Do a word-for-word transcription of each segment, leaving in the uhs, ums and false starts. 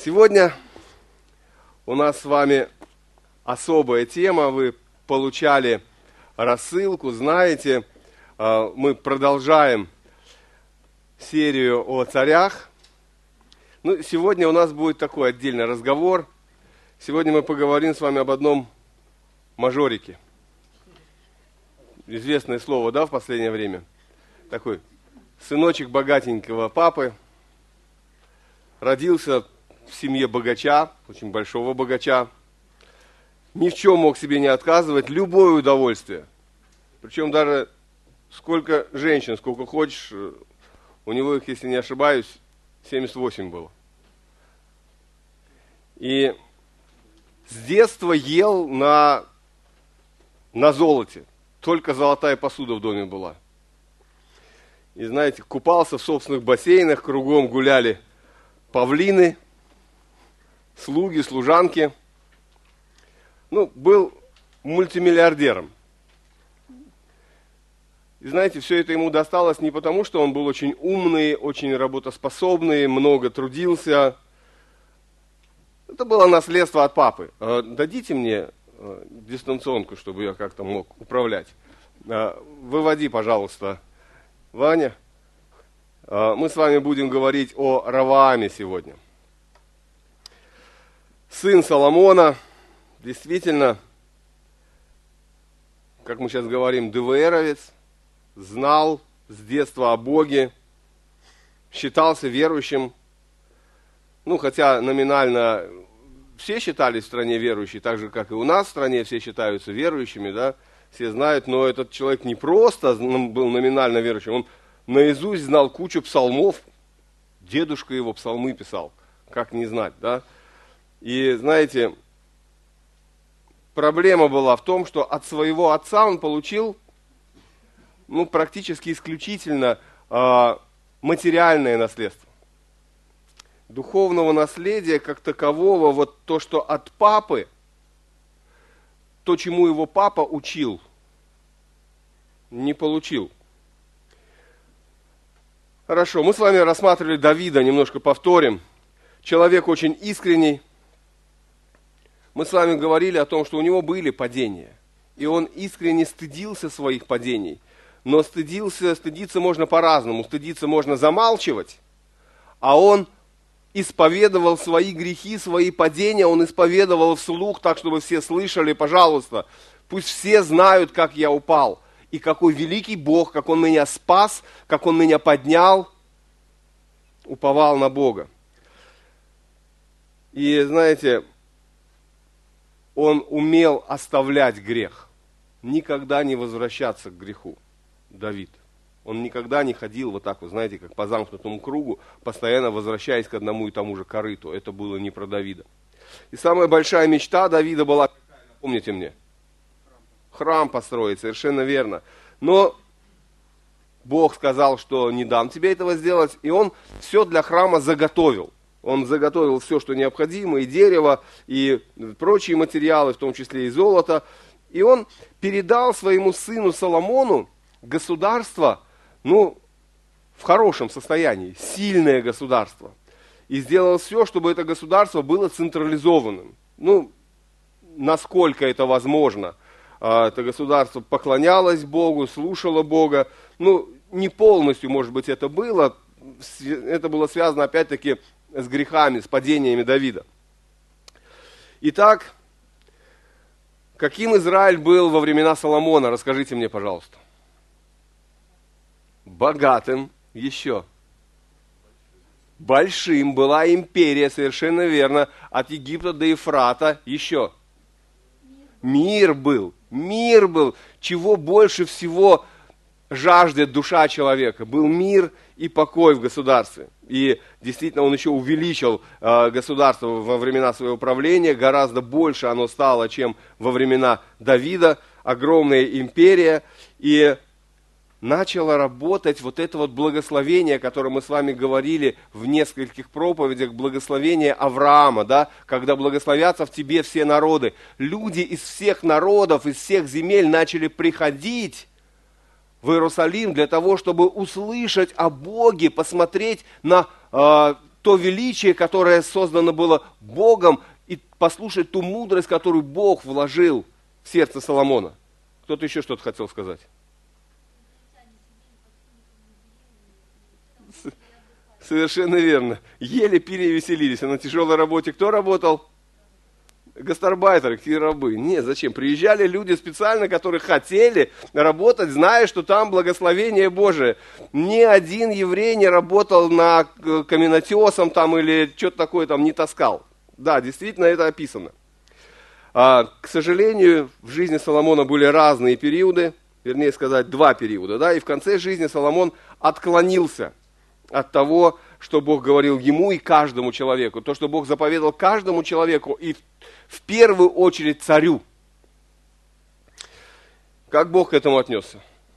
Сегодня у нас с вами особая тема. Вы получали рассылку, знаете, мы продолжаем серию о царях. Ну, сегодня у нас будет такой отдельный разговор. Сегодня мы поговорим с вами об одном мажорике. Известное слово, да, в последнее время? Такой сыночек богатенького папы. Родился в семье богача, очень большого богача. Ни в чем мог себе не отказывать, любое удовольствие. Причем даже сколько женщин, сколько хочешь, у него их, если не ошибаюсь, семьдесят восемь было. И с детства ел на, на золоте. Только золотая посуда в доме была. И знаете, купался в собственных бассейнах, кругом гуляли павлины, слуги, служанки. Ну, был мультимиллиардером. И знаете, все это ему досталось не потому, что он был очень умный, очень работоспособный, много трудился. Это было наследство от папы. Дадите мне дистанционку, чтобы я как-то мог управлять. Выводи, пожалуйста, Ваня. Мы с вами будем говорить о Ровоаме сегодня. Сын Соломона, действительно, как мы сейчас говорим, ДВРовец, знал с детства о Боге, считался верующим. Ну, хотя номинально все считались в стране верующие, так же, как и у нас в стране все считаются верующими, да, все знают, но этот человек не просто был номинально верующим, он наизусть знал кучу псалмов, дедушка его псалмы писал, как не знать, да. И, знаете, проблема была в том, что от своего отца он получил, ну, практически исключительно э, материальное наследство. Духовного наследия как такового, вот то, что от папы, то, чему его папа учил, не получил. Хорошо, мы с вами рассматривали Давида, немножко повторим. Человек очень искренний. Мы с вами говорили о том, что у него были падения, и он искренне стыдился своих падений. Но стыдился, стыдиться можно по-разному. Стыдиться можно замалчивать, а он исповедовал свои грехи, свои падения, он исповедовал вслух, так, чтобы все слышали, пожалуйста, пусть все знают, как я упал, и какой великий Бог, как Он меня спас, как Он меня поднял, уповал на Бога. И знаете, он умел оставлять грех, никогда не возвращаться к греху, Давид. Он никогда не ходил вот так вот, знаете, как по замкнутому кругу, постоянно возвращаясь к одному и тому же корыту. Это было не про Давида. И самая большая мечта Давида была, помните мне, храм построить, совершенно верно. Но Бог сказал, что не дам тебе этого сделать, и он все для храма заготовил. Он заготовил все, что необходимо, и дерево, и прочие материалы, в том числе и золото. И он передал своему сыну Соломону государство, ну, в хорошем состоянии, сильное государство. И сделал все, чтобы это государство было централизованным. Ну, насколько это возможно. Это государство поклонялось Богу, слушало Бога. Ну, не полностью, может быть, это было. Это было связано, опять-таки, с грехами, с падениями Давида. Итак, каким Израиль был во времена Соломона? Расскажите мне, пожалуйста. Богатым еще. Большим была империя, совершенно верно, от Египта до Ефрата еще. Мир был, мир был. Чего больше всего жаждет душа человека? Был мир и покой в государстве. И действительно он еще увеличил э, государство во времена своего правления, гораздо больше оно стало, чем во времена Давида, огромная империя, и начало работать вот это вот благословение, о котором мы с вами говорили в нескольких проповедях, благословение Авраама, да, когда благословятся в тебе все народы. Люди из всех народов, из всех земель начали приходить в Иерусалим для того, чтобы услышать о Боге, посмотреть на э, то величие, которое создано было Богом, и послушать ту мудрость, которую Бог вложил в сердце Соломона. Кто-то еще что-то хотел сказать? Совершенно верно. Ели, пили и веселились. А на тяжелой работе кто работал? Гастарбайтеры, какие рабы. Нет, зачем? Приезжали люди специально, которые хотели работать, зная, что там благословение Божие. Ни один еврей не работал на каменотесом там или что-то такое там не таскал. Да, действительно это описано. А, к сожалению, в жизни Соломона были разные периоды, вернее сказать, два периода. Да, и в конце жизни Соломон отклонился от того, что Бог говорил ему и каждому человеку. То, что Бог заповедал каждому человеку и в первую очередь царю. Как Бог к этому отнесся?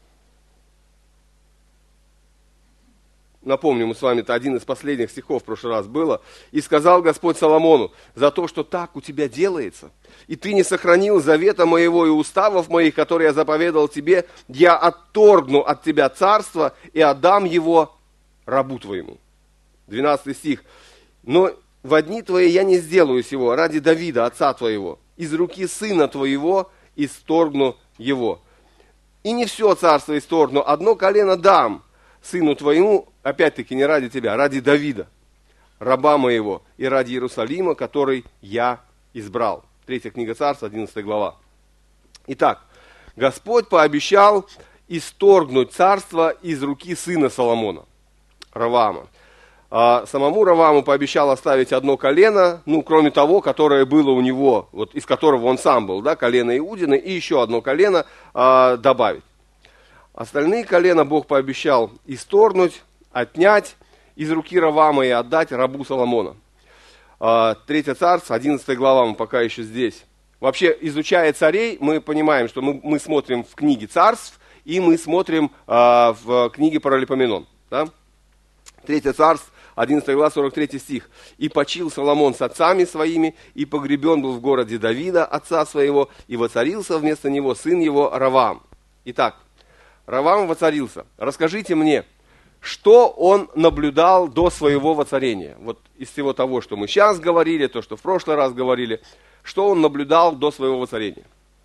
Напомню, мы с вами, это один из последних стихов в прошлый раз было. «И сказал Господь Соломону, за то, что так у тебя делается, и ты не сохранил завета моего и уставов моих, которые я заповедал тебе, я отторгну от тебя царство и отдам его рабу твоему». двенадцатый стих. «Но во дни твои я не сделаю сего ради Давида, отца твоего, из руки сына твоего исторгну его. И не все царство исторгну, одно колено дам сыну твоему, опять-таки не ради тебя, а ради Давида, раба моего, и ради Иерусалима, который я избрал». Третья книга Царств, одиннадцатая глава. Итак, Господь пообещал исторгнуть царство из руки сына Соломона, Ровоама. А самому Ровоаму пообещал оставить одно колено, ну, кроме того, которое было у него, вот из которого он сам был, да, колено Иудина, и еще одно колено а, добавить. Остальные колена Бог пообещал исторгнуть, отнять из руки Ровоама и отдать рабу Соломона. А, Третье царство, одиннадцатая глава, мы пока еще здесь. Вообще, изучая царей, мы понимаем, что мы, мы смотрим в книге царств, и мы смотрим а, в книге Паралипоменон, да? Третье царство, одиннадцатая глава, сорок третий стих. «И почил Соломон с отцами своими, и погребен был в городе Давида, отца своего, и воцарился вместо него сын его Ровоам». Итак, Ровоам воцарился. Расскажите мне, что он наблюдал до своего воцарения? Вот из всего того, что мы сейчас говорили, то, что в прошлый раз говорили, что он наблюдал до своего воцарения?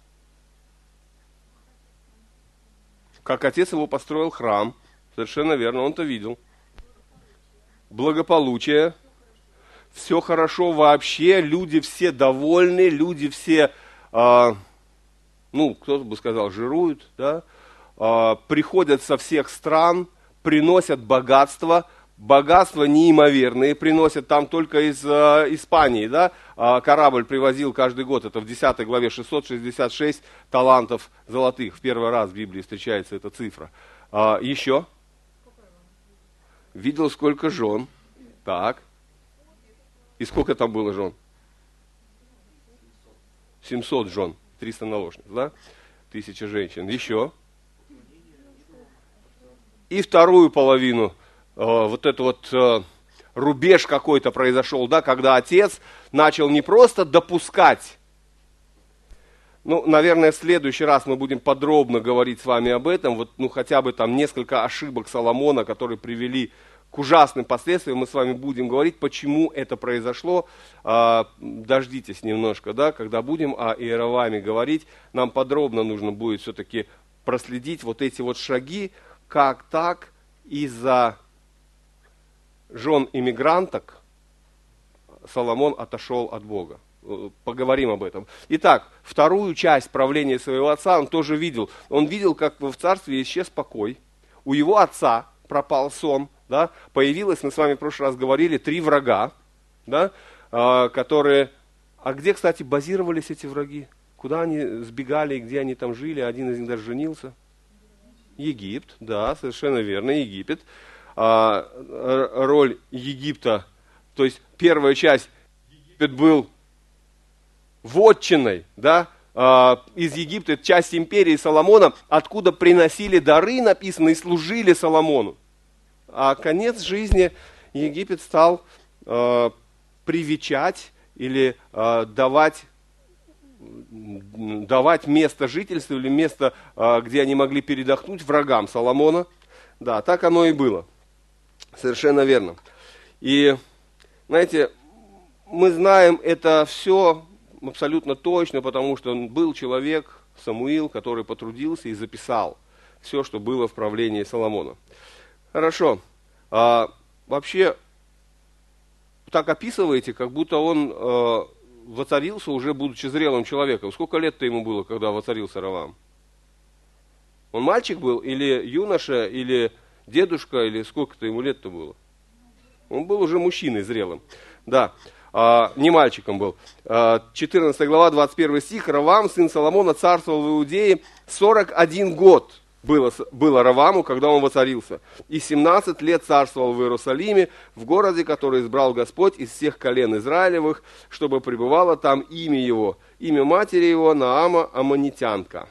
Как отец его построил храм, совершенно верно, он это видел. Благополучие, все хорошо вообще, люди все довольны, люди все, э, ну, кто-то бы сказал, жируют, да, э, приходят со всех стран, приносят богатство, богатства неимоверные, приносят там только из э, Испании, да, э, корабль привозил каждый год, это в десятой главе, шестьсот шестьдесят шесть талантов золотых, в первый раз в Библии встречается эта цифра. Э, еще? Видел, сколько жен. Так. И сколько там было жен? семьсот жен. триста наложниц, да? Тысяча женщин. Еще. И вторую половину, э, вот это вот э, рубеж какой-то произошел, да, когда отец начал не просто допускать. Ну, наверное, в следующий раз мы будем подробно говорить с вами об этом. Вот, ну, хотя бы там несколько ошибок Соломона, которые привели к ужасным последствиям. Мы с вами будем говорить, почему это произошло. А, дождитесь немножко, да, когда будем о Иеровоаме говорить. Нам подробно нужно будет все-таки проследить вот эти вот шаги, как так из-за жен иммигранток Соломон отошел от Бога. Поговорим об этом. Итак, вторую часть правления своего отца он тоже видел. Он видел, как в царстве исчез покой. У его отца пропал сон. Да? Появилось, мы с вами в прошлый раз говорили, три врага, да? а, которые... А где, кстати, базировались эти враги? Куда они сбегали, где они там жили? Один из них даже женился. Египет, да, совершенно верно, Египет. А, роль Египта, то есть первая часть, Египет был вотчиной, да, а, из Египта, это часть империи Соломона, откуда приносили дары, написано, и служили Соломону. А конец жизни Египет стал э, привечать или э, давать, давать место жительства или место, э, где они могли передохнуть врагам Соломона. Да, так оно и было. Совершенно верно. И Знаете, мы знаем это все абсолютно точно, потому что был человек, Самуил, который потрудился и записал все, что было в правлении Соломона. Хорошо. А, вообще, так описываете, как будто он э, воцарился уже будучи зрелым человеком. Сколько лет-то ему было, когда воцарился Ровоам? Он мальчик был, или юноша, или дедушка, или сколько-то ему лет-то было? Он был уже мужчиной зрелым. Да, а, не мальчиком был. А, четырнадцатая глава, двадцать первый стих. Ровоам, сын Соломона, царствовал в Иудее сорок один год. Было, было Ровоаму, когда он воцарился. И семнадцать лет царствовал в Иерусалиме, в городе, который избрал Господь из всех колен Израилевых, чтобы пребывало там имя его, имя матери его Наама Аммонитянка.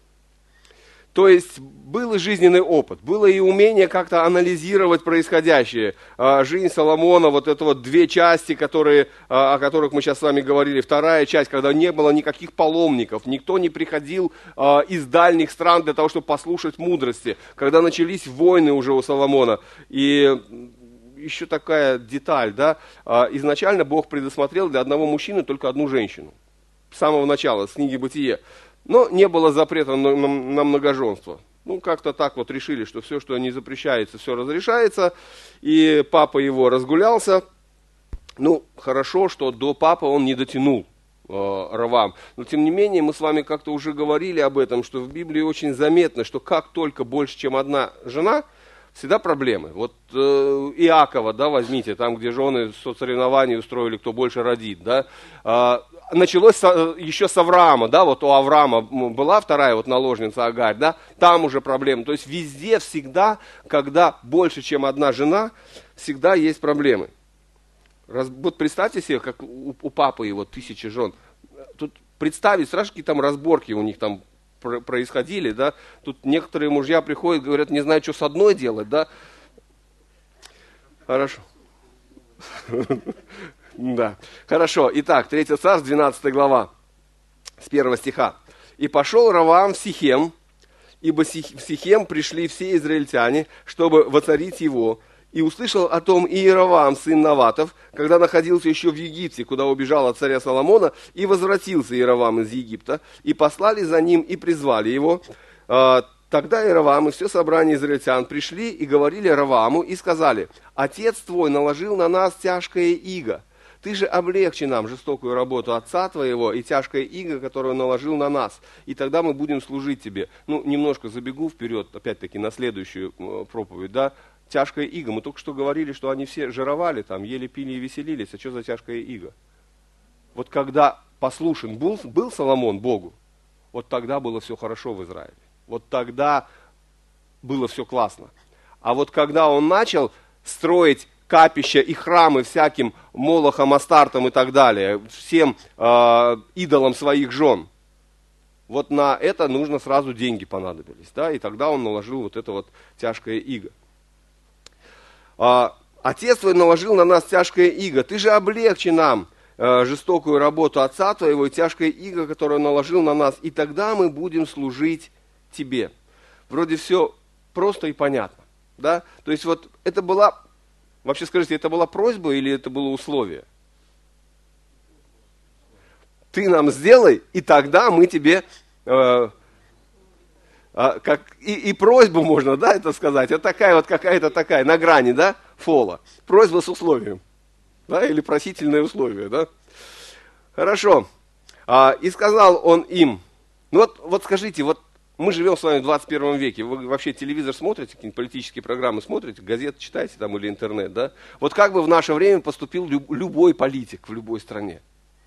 То есть был и жизненный опыт, было и умение как-то анализировать происходящее. Жизнь Соломона, вот это вот две части, которые, о которых мы сейчас с вами говорили. Вторая часть, когда не было никаких паломников, никто не приходил из дальних стран для того, чтобы послушать мудрости. Когда начались войны уже у Соломона. И еще такая деталь, да, изначально Бог предусмотрел для одного мужчины только одну женщину. С самого начала, с книги «Бытие». Но не было запрета на, на, на многоженство. Ну, как-то так вот решили, что все, что не запрещается, все разрешается. И папа его разгулялся. Ну, хорошо, что до папы он не дотянул, э, Ровоам. Но, тем не менее, мы с вами как-то уже говорили об этом, что в Библии очень заметно, что как только больше, чем одна жена, всегда проблемы. Вот э, Иакова, да, возьмите, там, где жены соцсоревнования устроили, кто больше родит, да. Э, началось со, еще с Авраама, да, вот у Авраама была вторая вот наложница Агарь, да, там уже проблемы. То есть везде всегда, когда больше, чем одна жена, всегда есть проблемы. Раз, вот представьте себе, как у, у папы его тысячи жен. Тут представить, сразу какие там разборки у них там происходили, да, тут некоторые мужья приходят, говорят, не знаю, что с одной делать, да. Хорошо. Да, хорошо. Итак, третье царство, двенадцатая глава, с первого стиха. «И пошел Ровоам в Сихем, ибо в Сихем пришли все израильтяне, чтобы воцарить его. И услышал о том и Иеровоам, сын Наватов, когда находился еще в Египте, куда убежал от царя Соломона, и возвратился Иеровоам из Египта, и послали за ним и призвали его. Тогда Иеровоам и все собрание израильтян пришли и говорили Ровоаму и сказали: отец твой наложил на нас тяжкое иго. Ты же облегчи нам жестокую работу отца твоего и тяжкое иго, которое он наложил на нас, и тогда мы будем служить тебе». Ну, немножко забегу вперед, опять-таки, на следующую проповедь, да. Тяжкое иго. Мы только что говорили, что они все жировали, там, ели, пили и веселились. А что за тяжкое иго? Вот когда послушен был, был Соломон Богу, вот тогда было все хорошо в Израиле. Вот тогда было все классно. А вот когда он начал строить капища и храмы всяким молохам, астартам и так далее, всем э, идолам своих жен, вот на это нужно сразу деньги понадобились. Да? И тогда он наложил вот это вот тяжкое иго. Отец твой наложил на нас тяжкое иго, ты же облегчи нам э, жестокую работу отца твоего и тяжкое иго, которое он наложил на нас, и тогда мы будем служить тебе. Вроде все просто и понятно, да? То есть вот это была, вообще скажите, это была просьба или это было условие? Ты нам сделай, и тогда мы тебе... Э, А, как, и, и просьбу можно, да, это сказать, это такая вот какая-то такая, на грани, да, фола. Просьба с условием, да, или просительное условие, да. Хорошо. А, и сказал он им, ну вот, вот скажите, вот мы живем с вами в двадцать первом веке, вы вообще телевизор смотрите, какие-нибудь политические программы смотрите, газеты читаете там или интернет, да. Вот как бы в наше время поступил люб, любой политик в любой стране?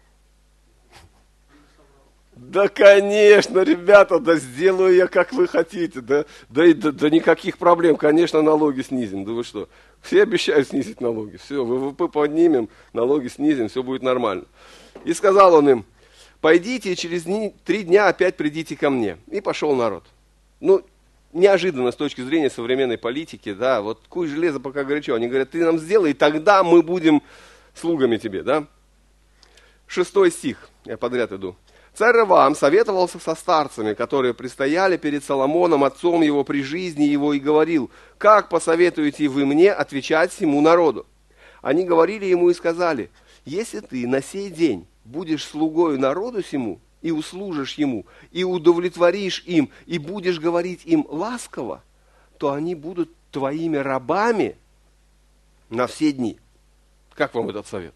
Да, конечно, ребята, да сделаю я, как вы хотите, да, да, да, да никаких проблем, конечно, налоги снизим, да вы что, все обещают снизить налоги, все, ВВП поднимем, налоги снизим, все будет нормально. И сказал он им: пойдите и через дни, три дня опять придите ко мне. И пошел народ. Ну, неожиданно с точки зрения современной политики, да, вот куй железо, пока горячо, они говорят, ты нам сделай, и тогда мы будем слугами тебе, да. Шестой стих, я подряд иду. Царь Ровоам советовался со старцами, которые предстояли перед Соломоном, отцом его, при жизни его, и говорил: как посоветуете вы мне отвечать всему народу? Они говорили ему и сказали: если ты на сей день будешь слугою народу сему, и услужишь ему, и удовлетворишь им, и будешь говорить им ласково, то они будут твоими рабами на все дни. Как вам этот совет?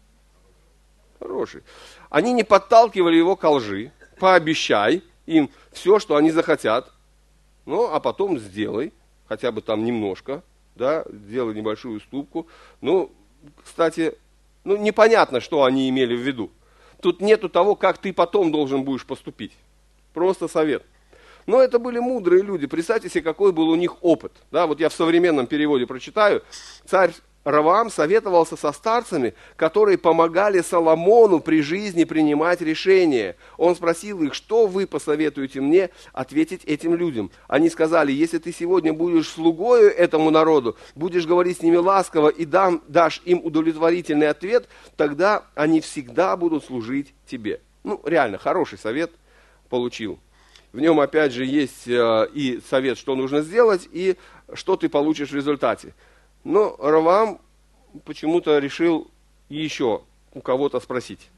Хороший. Они не подталкивали его к лжи. Пообещай им все, что они захотят, ну, а потом сделай, хотя бы там немножко, да, сделай небольшую уступку. Ну, кстати, ну, непонятно, что они имели в виду. Тут нету того, как ты потом должен будешь поступить. Просто совет. Но это были мудрые люди. Представьте себе, какой был у них опыт. Да, вот я в современном переводе прочитаю. Царь Ровоам советовался со старцами, которые помогали Соломону при жизни принимать решения. Он спросил их: что вы посоветуете мне ответить этим людям? Они сказали: если ты сегодня будешь слугою этому народу, будешь говорить с ними ласково и дам, дашь им удовлетворительный ответ, тогда они всегда будут служить тебе. Ну, реально, хороший совет получил. В нем, опять же, есть э, и совет, что нужно сделать, и что ты получишь в результате. Но Ровоам почему-то решил еще у кого-то спросить.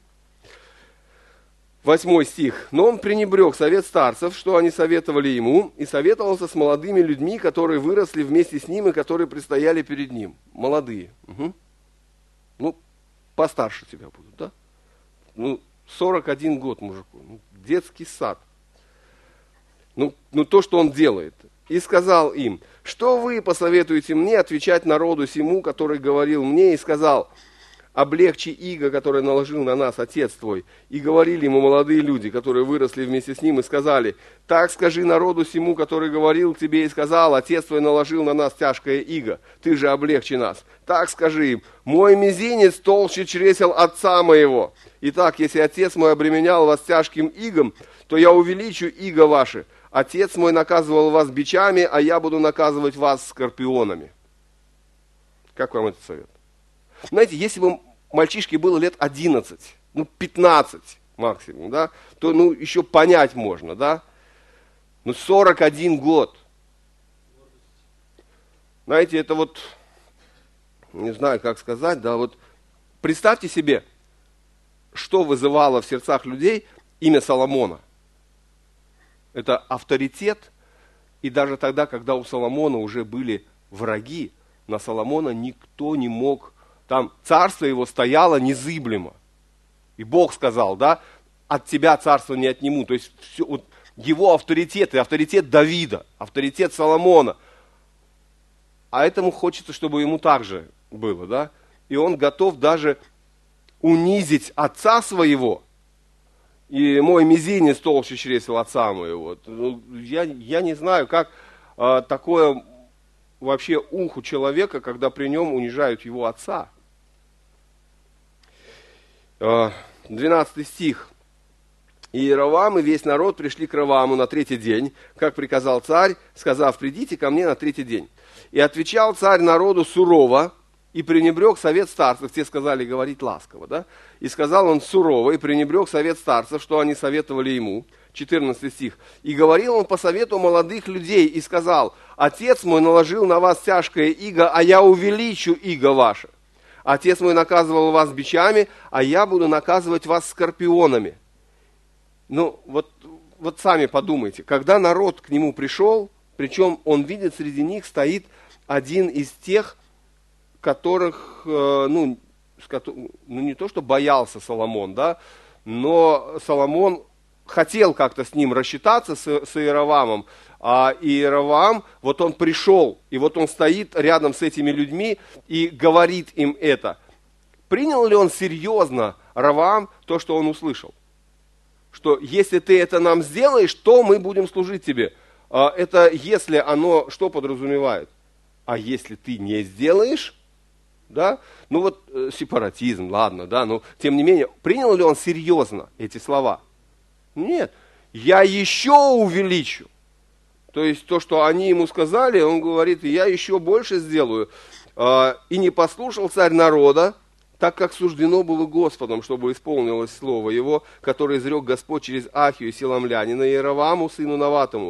Восьмой стих. Но он пренебрег совет старцев, что они советовали ему, и советовался с молодыми людьми, которые выросли вместе с ним и которые предстояли перед ним. Молодые. Угу. Ну, постарше тебя будут, да? Ну, сорок один год мужику. Ну, детский сад. Ну, ну, то, что он делает. И сказал им: что вы посоветуете мне отвечать народу сему, который говорил мне и сказал: облегчи иго, которое наложил на нас отец твой. И говорили ему молодые люди, которые выросли вместе с ним, и сказали: так скажи народу сему, который говорил тебе и сказал: отец твой наложил на нас тяжкое иго, ты же облегчи нас. Так скажи им: мой мизинец толще чресел отца моего. Итак, если отец мой обременял вас тяжким игом, то я увеличу иго ваше. Отец мой наказывал вас бичами, а я буду наказывать вас скорпионами. Как вам этот совет? Знаете, если бы мальчишке было лет одиннадцать, ну пятнадцать максимум, да, то ну еще понять можно, да? Ну сорок один год. Знаете, это вот, не знаю, как сказать, да, вот представьте себе, что вызывало в сердцах людей имя Соломона. Это авторитет, и даже тогда, когда у Соломона уже были враги, на Соломона никто не мог, там царство его стояло незыблемо. И Бог сказал, да, от тебя царство не отниму. То есть все, вот, его авторитет, и авторитет Давида, авторитет Соломона. А этому хочется, чтобы ему так же было, да. И он готов даже унизить отца своего. И мой мизинец толще чресел отца моего. Ну, я, я не знаю, как а, такое вообще уху человека, когда при нем унижают его отца. двенадцатый стих. И Иеровоам и весь народ пришли к Ровоаму на третий день, как приказал царь, сказав: придите ко мне на третий день. И отвечал царь народу сурово, и пренебрег совет старцев. Те сказали говорить ласково, да? И сказал он сурово, и пренебрег совет старцев, что они советовали ему. четырнадцатый стих. И говорил он по совету молодых людей, и сказал: отец мой наложил на вас тяжкое иго, а я увеличу иго ваше. Отец мой наказывал вас бичами, а я буду наказывать вас скорпионами. Ну, вот, вот сами подумайте, когда народ к нему пришел, причем он видит, среди них стоит один из тех, которых, ну, ну, не то, что боялся Соломон, да, но Соломон хотел как-то с ним рассчитаться, с, с Иеровоамом, а Иеровоам, вот он пришел, и вот он стоит рядом с этими людьми и говорит им это. Принял ли он серьезно, Ровоам, то, что он услышал? Что если ты это нам сделаешь, то мы будем служить тебе. Это если оно что подразумевает? А если ты не сделаешь, да, ну вот э, сепаратизм, ладно, да, но тем не менее, принял ли он серьезно эти слова? Нет, я еще увеличу. То есть то, что они ему сказали, он говорит: я еще больше сделаю. Э, и не послушал царь народа, так как суждено было Господом, чтобы исполнилось слово его, которое изрек Господь через Ахию силамлянина Иеровоаму, сыну Наватому.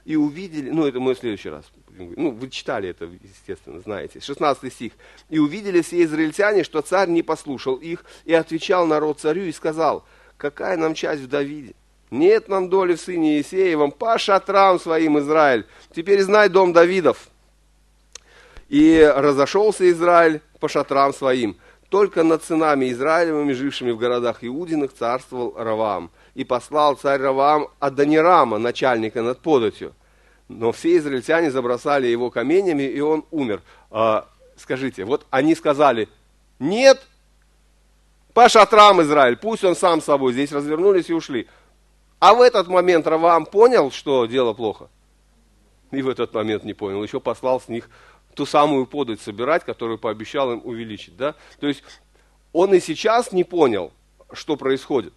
и увидели, ну это мы в следующий раз, ну вы читали это, естественно, знаете, шестнадцатый стих. И увидели все израильтяне, что царь не послушал их, и отвечал народ царю и сказал: какая нам часть в Давиде? Нет нам доли в сыне Иисеевом, по шатрам своим, Израиль. Теперь знай дом Давидов. И разошелся Израиль по шатрам своим. Только над сынами Израилевыми, жившими в городах Иудиных, царствовал Раваам. И послал царь Раваам Адонирама, начальника над податью. Но все израильтяне забросали его каменями, и он умер. А, скажите, вот они сказали: нет, по шатрам Израиль, пусть он сам с собой. Здесь развернулись и ушли. А в этот момент Раваам понял, что дело плохо. И в этот момент не понял. Еще послал с них ту самую подать собирать, которую пообещал им увеличить. Да? То есть он и сейчас не понял, что происходит.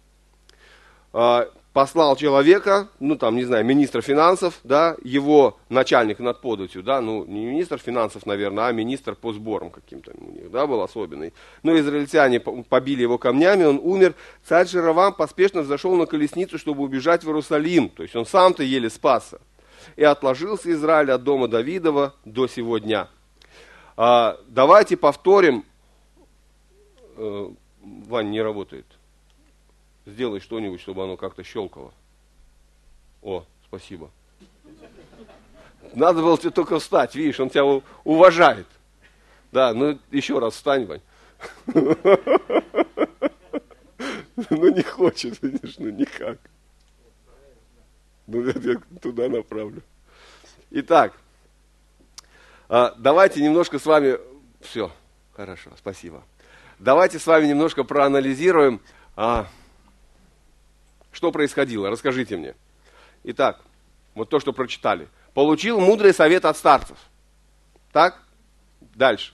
Послал человека, ну там, не знаю, министра финансов, да, его начальник над податью, да, ну не министр финансов, наверное, а министр по сборам каким-то у них, да, был особенный. Но израильтяне побили его камнями, он умер. Царь же Раваам поспешно взошел на колесницу, чтобы убежать в Иерусалим, то есть он сам-то еле спасся. И отложился Израиль от дома Давидова до сего дня. А, давайте повторим. Э, Вань, не работает. Сделай что-нибудь, чтобы оно как-то щелкало. О, спасибо. Надо было тебе только встать, видишь, он тебя уважает. Да, ну еще раз встань, Вань. Ну не хочет, видишь, ну никак. Ну я тебя туда направлю. Итак, давайте немножко с вами... Все, хорошо, спасибо. Давайте с вами немножко проанализируем... Что происходило? Расскажите мне. Итак, вот то, что прочитали. Получил мудрый совет от старцев. Так? Дальше.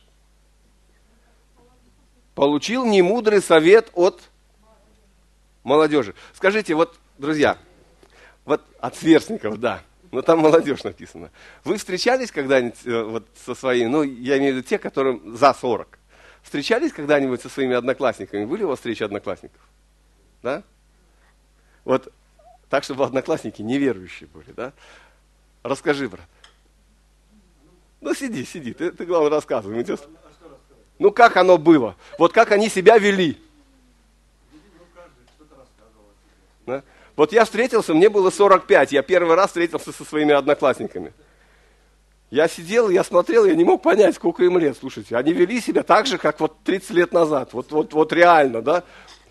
Получил немудрый совет от молодежи. Скажите, вот, друзья, вот от сверстников, да, но там молодежь написано. Вы встречались когда-нибудь э, вот со своими, ну, я имею в виду те, которым за сорок. Встречались когда-нибудь со своими одноклассниками? Были у вас встречи одноклассников? Да? Вот так, чтобы одноклассники неверующие были, да? Расскажи, брат. Ну, сиди, сиди, ты, ты главное, рассказывай. Мы тебе... Ну, как оно было? Вот как они себя вели? Да? Вот я встретился, мне было сорок пять, я первый раз встретился со своими одноклассниками. Я сидел, я смотрел, я не мог понять, сколько им лет, слушайте. Они вели себя так же, как вот тридцать лет назад, вот, вот, вот реально, да?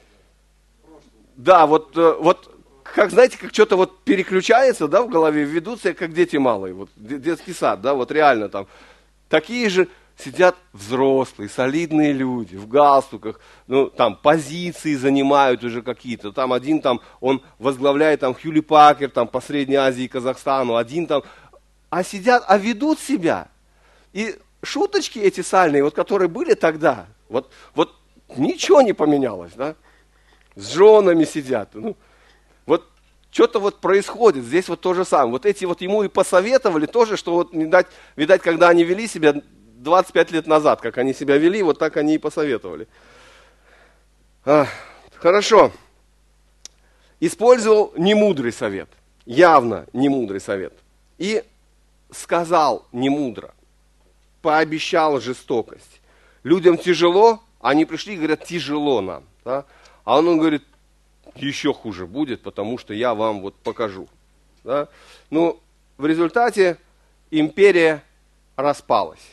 Да, вот, вот, как, знаете, как что-то вот переключается, да, в голове, ведут себя, как дети малые, вот, детский сад, да, вот реально там. Такие же сидят взрослые, солидные люди, в галстуках, ну, там, позиции занимают уже какие-то. Там один, там, он возглавляет, там, Хьюли Пакер, там, по Средней Азии и Казахстану, один там, а сидят, а ведут себя. И шуточки эти сальные, вот, которые были тогда, вот, вот, ничего не поменялось, да. С женами сидят. Ну, вот что-то вот происходит. Здесь вот то же самое. Вот эти вот ему и посоветовали тоже, что вот, видать, видать, когда они вели себя двадцать пять лет назад, как они себя вели, вот так они и посоветовали. А, хорошо. Использовал немудрый совет. Явно немудрый совет. И сказал немудро. Пообещал жестокость. Людям тяжело, они пришли и говорят, тяжело нам. Да? А он, он говорит, еще хуже будет, потому что я вам вот покажу. Да? Ну, в результате империя распалась.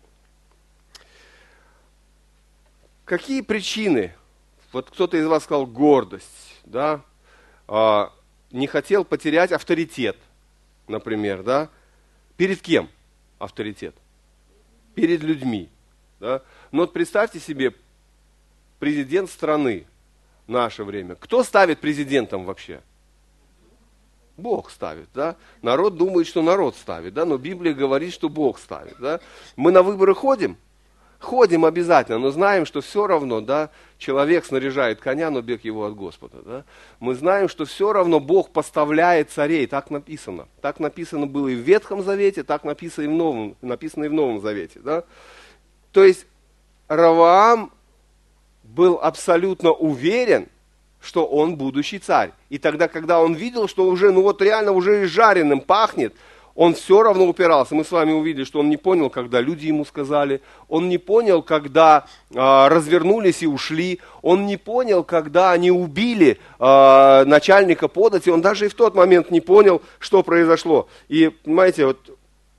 Какие причины? Вот кто-то из вас сказал гордость, да? а, не хотел потерять авторитет, например, да? Перед кем авторитет? Перед людьми. Да? Но вот представьте себе, президент страны, наше время. Кто ставит президентом вообще? Бог ставит, да? Народ думает, что народ ставит, да? Но Библия говорит, что Бог ставит, да? Мы на выборы ходим? Ходим обязательно, но знаем, что все равно, да, человек снаряжает коня, но бег его от Господа, да? Мы знаем, что все равно Бог поставляет царей, так написано. Так написано было и в Ветхом Завете, так написано и в Новом, написано и в Новом Завете, да? То есть Раваам был абсолютно уверен, что он будущий царь. И тогда, когда он видел, что уже, ну вот реально уже и жареным пахнет, он все равно упирался. Мы с вами увидели, что он не понял, когда люди ему сказали. Он не понял, когда э, развернулись и ушли. Он не понял, когда они убили э, начальника подати. Он даже и в тот момент не понял, что произошло. И, понимаете, вот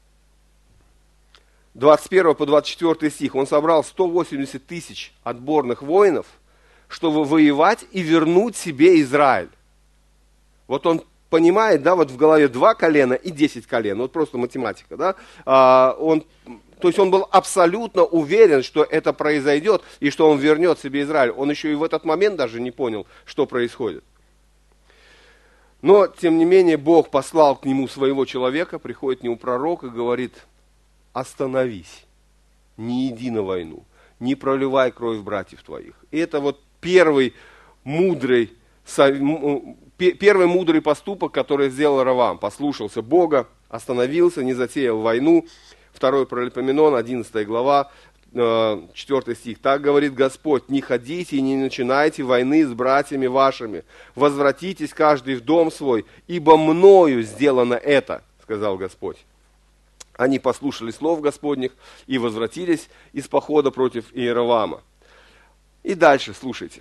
двадцать первый по двадцать четвёртый стих. Он собрал сто восемьдесят тысяч отборных воинов, чтобы воевать и вернуть себе Израиль. Вот он понимает, да, вот в голове два колена и десять колен, вот просто математика, да, а, он, то есть он был абсолютно уверен, что это произойдет и что он вернет себе Израиль. Он еще и в этот момент даже не понял, что происходит. Но, тем не менее, Бог послал к нему своего человека, приходит к нему пророк и говорит: остановись, не иди на войну, не проливай кровь братьев твоих. И это вот первый мудрый Первый мудрый поступок, который сделал Ровоам. Послушался Бога, остановился, не затеял войну. Второй Паралипоменон, одиннадцатая глава, четвёртый стих. Так говорит Господь: не ходите и не начинайте войны с братьями вашими. Возвратитесь каждый в дом свой, ибо мною сделано это, сказал Господь. Они послушали слов Господних и возвратились из похода против Иеровоама. И дальше слушайте.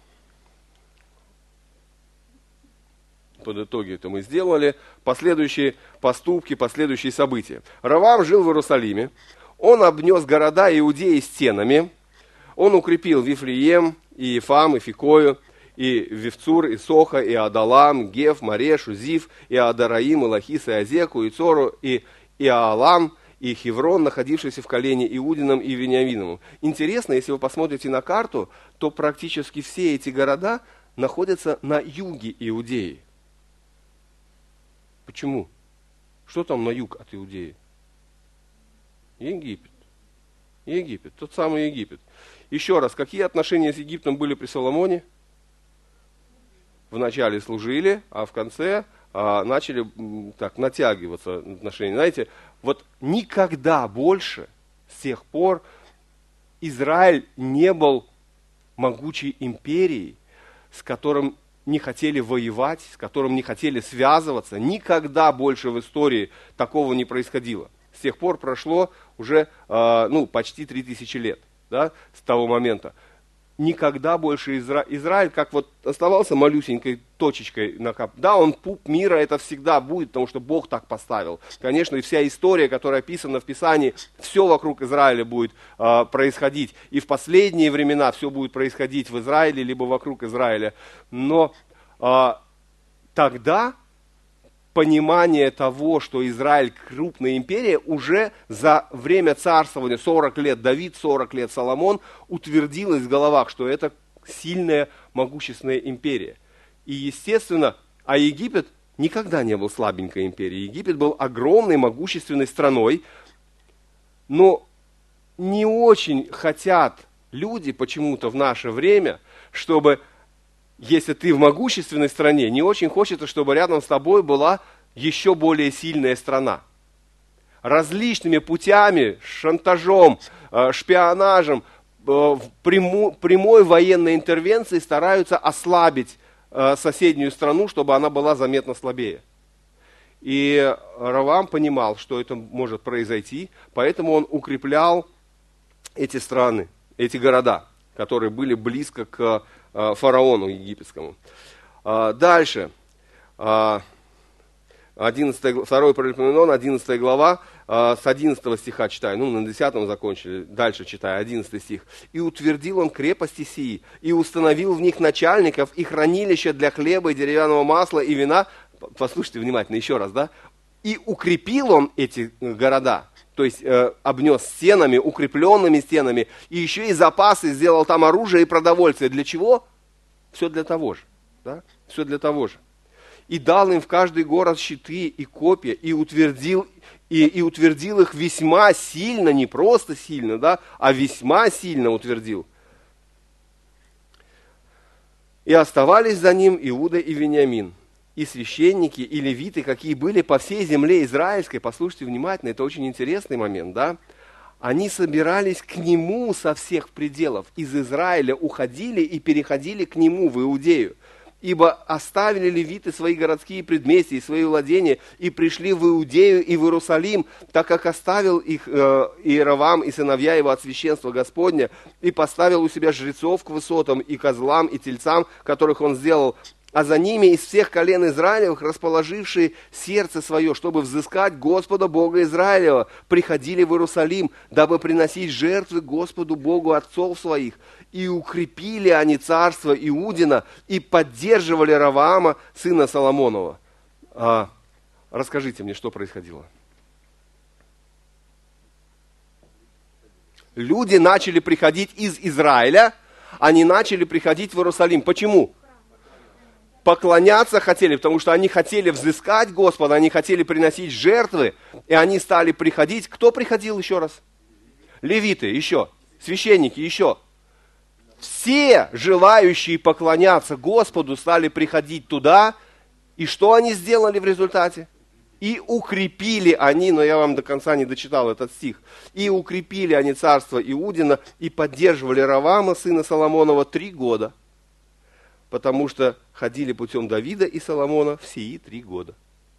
Под итоги это мы сделали, последующие поступки, последующие события. Ровоам жил в Иерусалиме, он обнес города Иудеи стенами, он укрепил Вифлеем, и Ефам, и Фикою, и Вифцур, и Соха, и Адалам, Геф, Марешу, Зив, и Адараим, и Лахис, и Азеку, и Цору, и Иаалам, и Хеврон, находившийся в колене Иудином и Вениаминовым. Интересно, если вы посмотрите на карту, то практически все эти города находятся на юге Иудеи. Почему? Что там на юг от Иудеи? Египет. Египет, тот самый Египет. Еще раз, какие отношения с Египтом были при Соломоне? Вначале служили, а в конце а, начали так натягиваться отношения. Знаете, вот никогда больше с тех пор Израиль не был могучей империей, с которым не хотели воевать, с которым не хотели связываться. Никогда больше в истории такого не происходило. С тех пор прошло уже э, ну, почти три тысячи лет, да, с того момента. Никогда больше Изра... Израиль, как вот оставался малюсенькой точечкой на кап. Да, он пуп мира, это всегда будет, потому что Бог так поставил. Конечно, и вся история, которая описана в Писании, все вокруг Израиля будет э, происходить. И в последние времена все будет происходить в Израиле, либо вокруг Израиля. Но э, тогда понимание того, что Израиль крупная империя, уже за время царствования, сорок лет Давид, сорок лет Соломон, утвердилось в головах, что это сильная, могущественная империя. И естественно, а Египет никогда не был слабенькой империей. Египет был огромной, могущественной страной, но не очень хотят люди почему-то в наше время, чтобы... Если ты в могущественной стране, не очень хочется, чтобы рядом с тобой была еще более сильная страна. Различными путями, шантажом, шпионажем, прямой военной интервенцией стараются ослабить соседнюю страну, чтобы она была заметно слабее. И Ровоам понимал, что это может произойти, поэтому он укреплял эти страны, эти города, которые были близко к фараону египетскому. Дальше. одиннадцатый, второй Паралипоменон, одиннадцатая глава, с одиннадцатого стиха читаю, ну, на десятом закончили, дальше читаю, одиннадцатый стих. «И утвердил он крепости сии, и установил в них начальников, и хранилища для хлеба, и деревянного масла, и вина». Послушайте внимательно еще раз, да? «И укрепил он эти города». То есть э, обнес стенами, укрепленными стенами, и еще и запасы сделал там оружие и продовольствие. Для чего? Все для того же. Да? Все для того же. И дал им в каждый город щиты и копья, и утвердил, и, и утвердил их весьма сильно, не просто сильно, да, а весьма сильно утвердил. И оставались за ним Иуда и Вениамин. И священники, и левиты, какие были по всей земле израильской, послушайте внимательно, это очень интересный момент, да, они собирались к нему со всех пределов, из Израиля уходили и переходили к нему в Иудею. Ибо оставили левиты свои городские предместья и свои владения, и пришли в Иудею и в Иерусалим, так как оставил их э, Иеровам и сыновья его от священства Господня, и поставил у себя жрецов к высотам, и козлам, и тельцам, которых он сделал, а за ними из всех колен Израилевых, расположившие сердце свое, чтобы взыскать Господа Бога Израилева, приходили в Иерусалим, дабы приносить жертвы Господу Богу отцов своих. И укрепили они царство Иудина, и поддерживали Ровоама, сына Соломонова. А, расскажите мне, что происходило? Люди начали приходить из Израиля, они начали приходить в Иерусалим. Почему? Поклоняться хотели, потому что они хотели взыскать Господа, они хотели приносить жертвы, и они стали приходить. Кто приходил еще раз? Левиты, еще. Священники, еще. Все желающие поклоняться Господу стали приходить туда, и что они сделали в результате? И укрепили они, но я вам до конца не дочитал этот стих, и укрепили они царство Иудина, и поддерживали Ровоама, сына Соломонова, три года, потому что ходили путем Давида и Соломона в сии три года.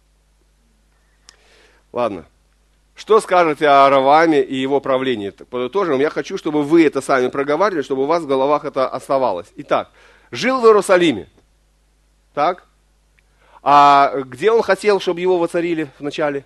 Ладно. Что скажете о Ровоаме и его правлении? Подытожим, я хочу, чтобы вы это сами проговаривали, чтобы у вас в головах это оставалось. Итак, жил в Иерусалиме. Так? А где он хотел, чтобы его воцарили вначале?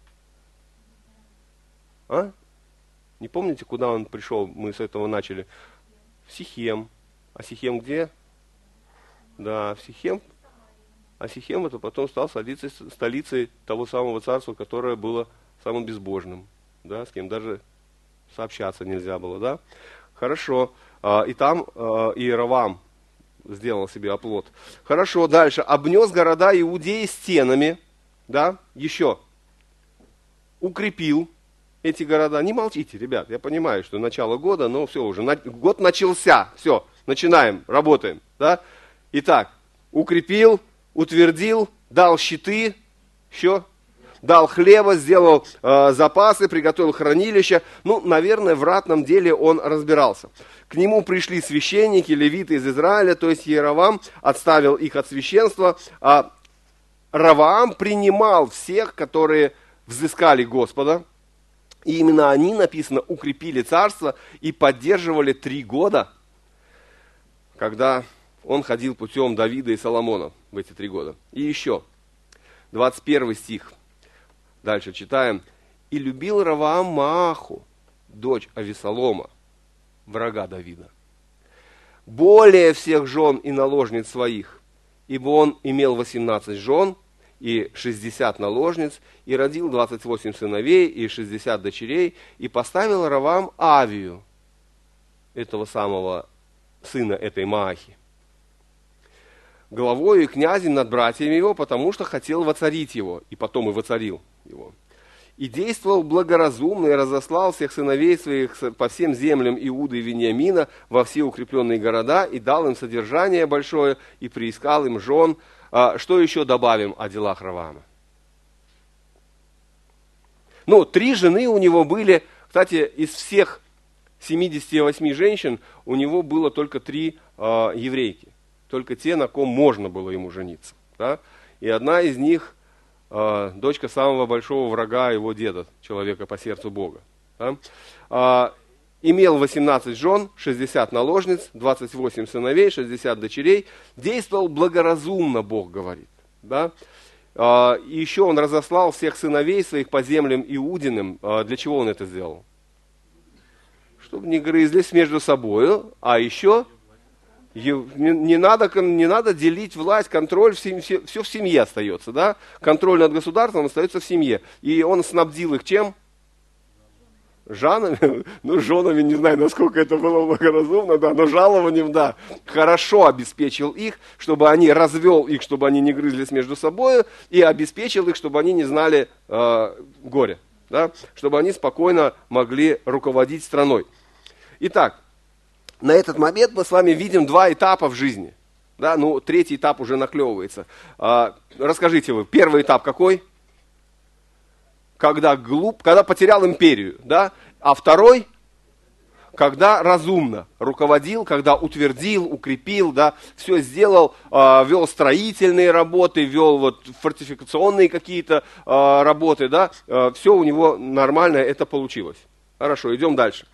А? Не помните, куда он пришел? Мы с этого начали. В Сихем. А Сихем где? Да, в Сихем. А Сихем это потом стал столицей, столицей того самого царства, которое было самым безбожным, да, с кем даже сообщаться нельзя было, да. Хорошо. И там Иеровам сделал себе оплот. Хорошо, дальше. Обнес города Иудеи стенами, да, еще. Укрепил эти города. Не молчите, ребят, я понимаю, что начало года, но все уже, год начался, все, начинаем, работаем, да. Итак, укрепил, утвердил, дал щиты, еще дал хлеба, сделал э, запасы, приготовил хранилище. Ну, наверное, в ратном деле он разбирался. К нему пришли священники, левиты из Израиля, то есть Иеровам отставил их от священства, а Ровоам принимал всех, которые взыскали Господа. И именно они, написано, укрепили царство и поддерживали три года, когда он ходил путем Давида и Соломона в эти три года. И еще, двадцать первый стих. Дальше читаем. «И любил Ровоам Мааху, дочь Авесолома, врага Давида, более всех жен и наложниц своих, ибо он имел восемнадцать жен и шестьдесят наложниц, и родил двадцать восемь сыновей и шестьдесят дочерей, и поставил Ровоам Авию, этого самого сына этой Маахи, главою и князем над братьями его, потому что хотел воцарить его, и потом и воцарил его. И действовал благоразумно, и разослал всех сыновей своих по всем землям Иуды и Вениамина во все укрепленные города, и дал им содержание большое, и приискал им жен». А, что еще добавим о делах Ровоама? Ну, три жены у него были. Кстати, из всех семидесяти восьми женщин у него было только три а, еврейки. Только те, на ком можно было ему жениться. Да? И одна из них, э, дочка самого большого врага его деда, человека по сердцу Бога. Да? Э, имел восемнадцать жен, шестьдесят наложниц, двадцать восемь сыновей, шестьдесят дочерей. Действовал благоразумно, Бог говорит. Да? Э, и еще он разослал всех сыновей своих по землям Иудиным. Э, для чего он это сделал? Чтобы не грызлись между собой, а еще... Не надо, не надо делить власть, контроль, все, все, все в семье остается, да? Контроль над государством остается в семье. И он снабдил их чем? Жанами? Ну, женами, не знаю, насколько это было благоразумно, да, но жалованием, да. Хорошо обеспечил их, чтобы они, развел их, чтобы они не грызлись между собой, и обеспечил их, чтобы они не знали э, горя, да? Чтобы они спокойно могли руководить страной. Итак, на этот момент мы с вами видим два этапа в жизни. Да? Ну, третий этап уже наклевывается. А, расскажите вы, первый этап какой? Когда глуп, когда потерял империю. Да? А второй? Когда разумно руководил, когда утвердил, укрепил, да, все сделал, э, вел строительные работы, вел вот фортификационные какие-то э, работы, да, э, все у него нормально, это получилось. Хорошо, идем дальше.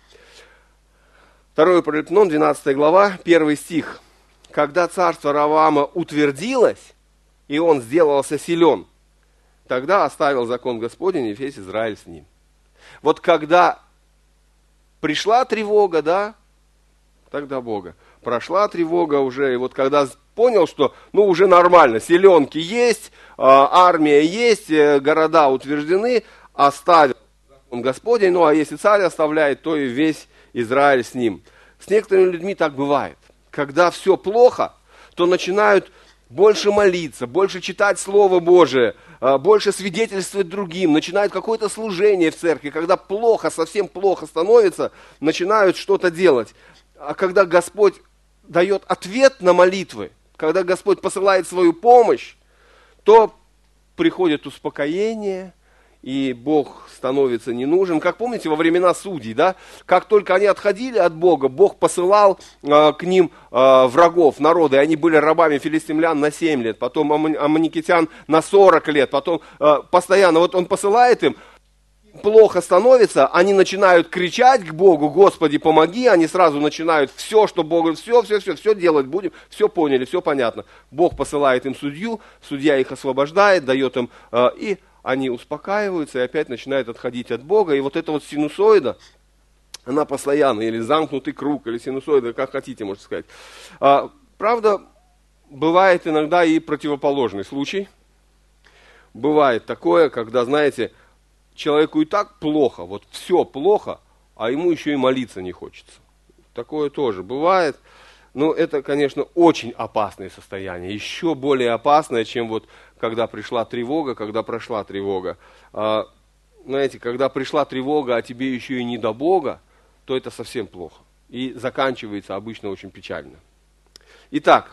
Второе Паралипоменон, двенадцатая глава, первый стих. Когда царство Ровоама утвердилось, и он сделался силен, тогда оставил закон Господень, и весь Израиль с ним. Вот когда пришла тревога, да, тогда Бога. Прошла тревога уже, и вот когда понял, что, ну, уже нормально, селенки есть, армия есть, города утверждены, оставил закон Господень, ну, а если царь оставляет, то и весь Израиль с ним. С некоторыми людьми так бывает. Когда все плохо, то начинают больше молиться, больше читать Слово Божие, больше свидетельствовать другим, начинают какое-то служение в церкви. Когда плохо, совсем плохо становится, начинают что-то делать. А когда Господь дает ответ на молитвы, когда Господь посылает свою помощь, то приходит успокоение, и Бог становится не нужен. Как помните, во времена судей, да, как только они отходили от Бога, Бог посылал э, к ним э, врагов, народа, и они были рабами филистимлян на семь лет, потом аммоникитян на сорок лет, потом э, постоянно, вот он посылает им, плохо становится, они начинают кричать к Богу: Господи, помоги, они сразу начинают все, что Бог, все, все, все, все делать будем, все поняли, все понятно. Бог посылает им судью, судья их освобождает, дает им, э, и они успокаиваются и опять начинают отходить от Бога. И вот эта вот синусоида, она постоянно, или замкнутый круг, или синусоида, как хотите, можно сказать. А, правда, бывает иногда и противоположный случай. Бывает такое, когда, знаете, человеку и так плохо, вот все плохо, а ему еще и молиться не хочется. Такое тоже бывает. Но это, конечно, очень опасное состояние. Еще более опасное, чем вот когда пришла тревога, когда прошла тревога. А, знаете, когда пришла тревога, а тебе еще и не до Бога, то это совсем плохо. И заканчивается обычно очень печально. Итак,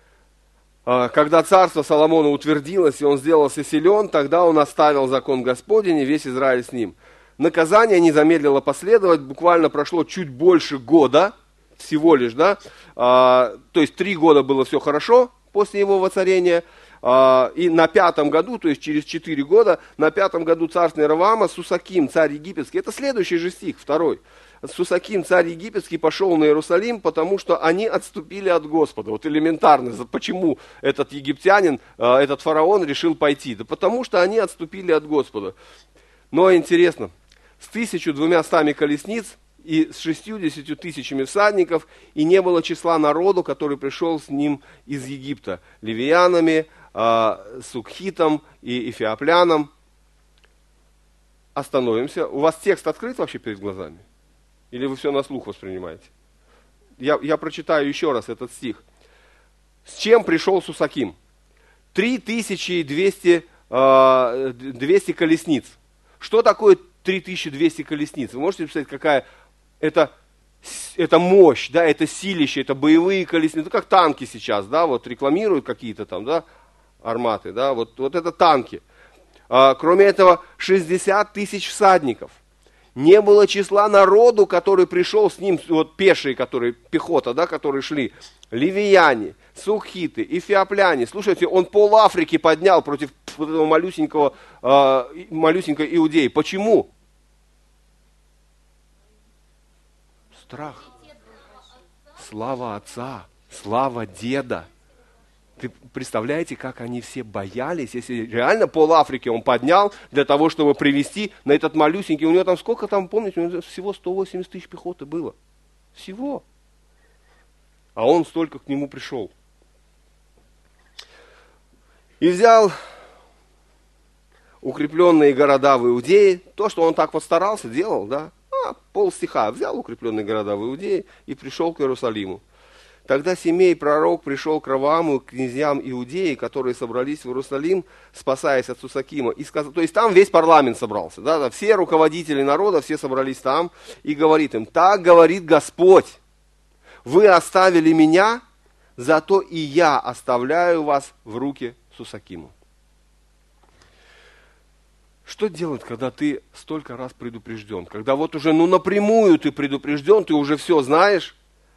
когда царство Соломона утвердилось, и он сделался силен, тогда он оставил закон Господень, и весь Израиль с ним. Наказание не замедлило последовать, буквально прошло чуть больше года, всего лишь, да, а, то есть три года было все хорошо после его воцарения, а, и на пятом году, то есть через четыре года, на пятом году царствования Ровоама Сусаким, царь египетский, это следующий же стих, второй. Сусаким, царь египетский, пошел на Иерусалим, потому что они отступили от Господа. Вот элементарно, почему этот египтянин, этот фараон решил пойти? Да потому что они отступили от Господа. Но интересно, с тысячу двумястами колесниц и с шестьюдесятью тысячами всадников, и не было числа народу, который пришел с ним из Египта, ливиянами, сукхитом и эфиопляном. Остановимся. У вас текст открыт вообще перед глазами? Или вы все на слух воспринимаете? Я, я прочитаю еще раз этот стих. С чем пришел Сусаким? три тысячи двести, двести колесниц. Что такое три тысячи двести колесниц? Вы можете представить, какая это, это мощь, да, это силище, это боевые колесницы. Ну, как танки сейчас, да, вот рекламируют какие-то там, да, арматы, да, вот, вот это танки. А, кроме этого, шестьдесят тысяч всадников. Не было числа народу, который пришел с ним, вот пешие, которые, пехота, да, которые шли, ливияне, сукхиты, эфиопляне. Слушайте, он пол Африки поднял против вот этого малюсенького, э, малюсенькой Иудеи. Почему? Страх. Слава отца, слава деда. Ты представляете, как они все боялись, если реально пол Африки он поднял для того, чтобы привести на этот малюсенький, у него там сколько там, помните, у него всего сто восемьдесят тысяч пехоты было. Всего. А он столько к нему пришел. И взял укрепленные города в Иудее, то, что он так вот старался, делал, да, а, пол стиха, взял укрепленные города в Иудее и пришел к Иерусалиму. Тогда Семей, пророк, пришел к Ровоаму, к князьям Иудеи, которые собрались в Иерусалим, спасаясь от Сусакима. И сказал, то есть там весь парламент собрался, да, да, все руководители народа, все собрались там, и говорит им: так говорит Господь, вы оставили меня, зато и я оставляю вас в руки Сусакиму. Что делать, когда ты столько раз предупрежден? Когда вот уже ну напрямую ты предупрежден, ты уже все знаешь.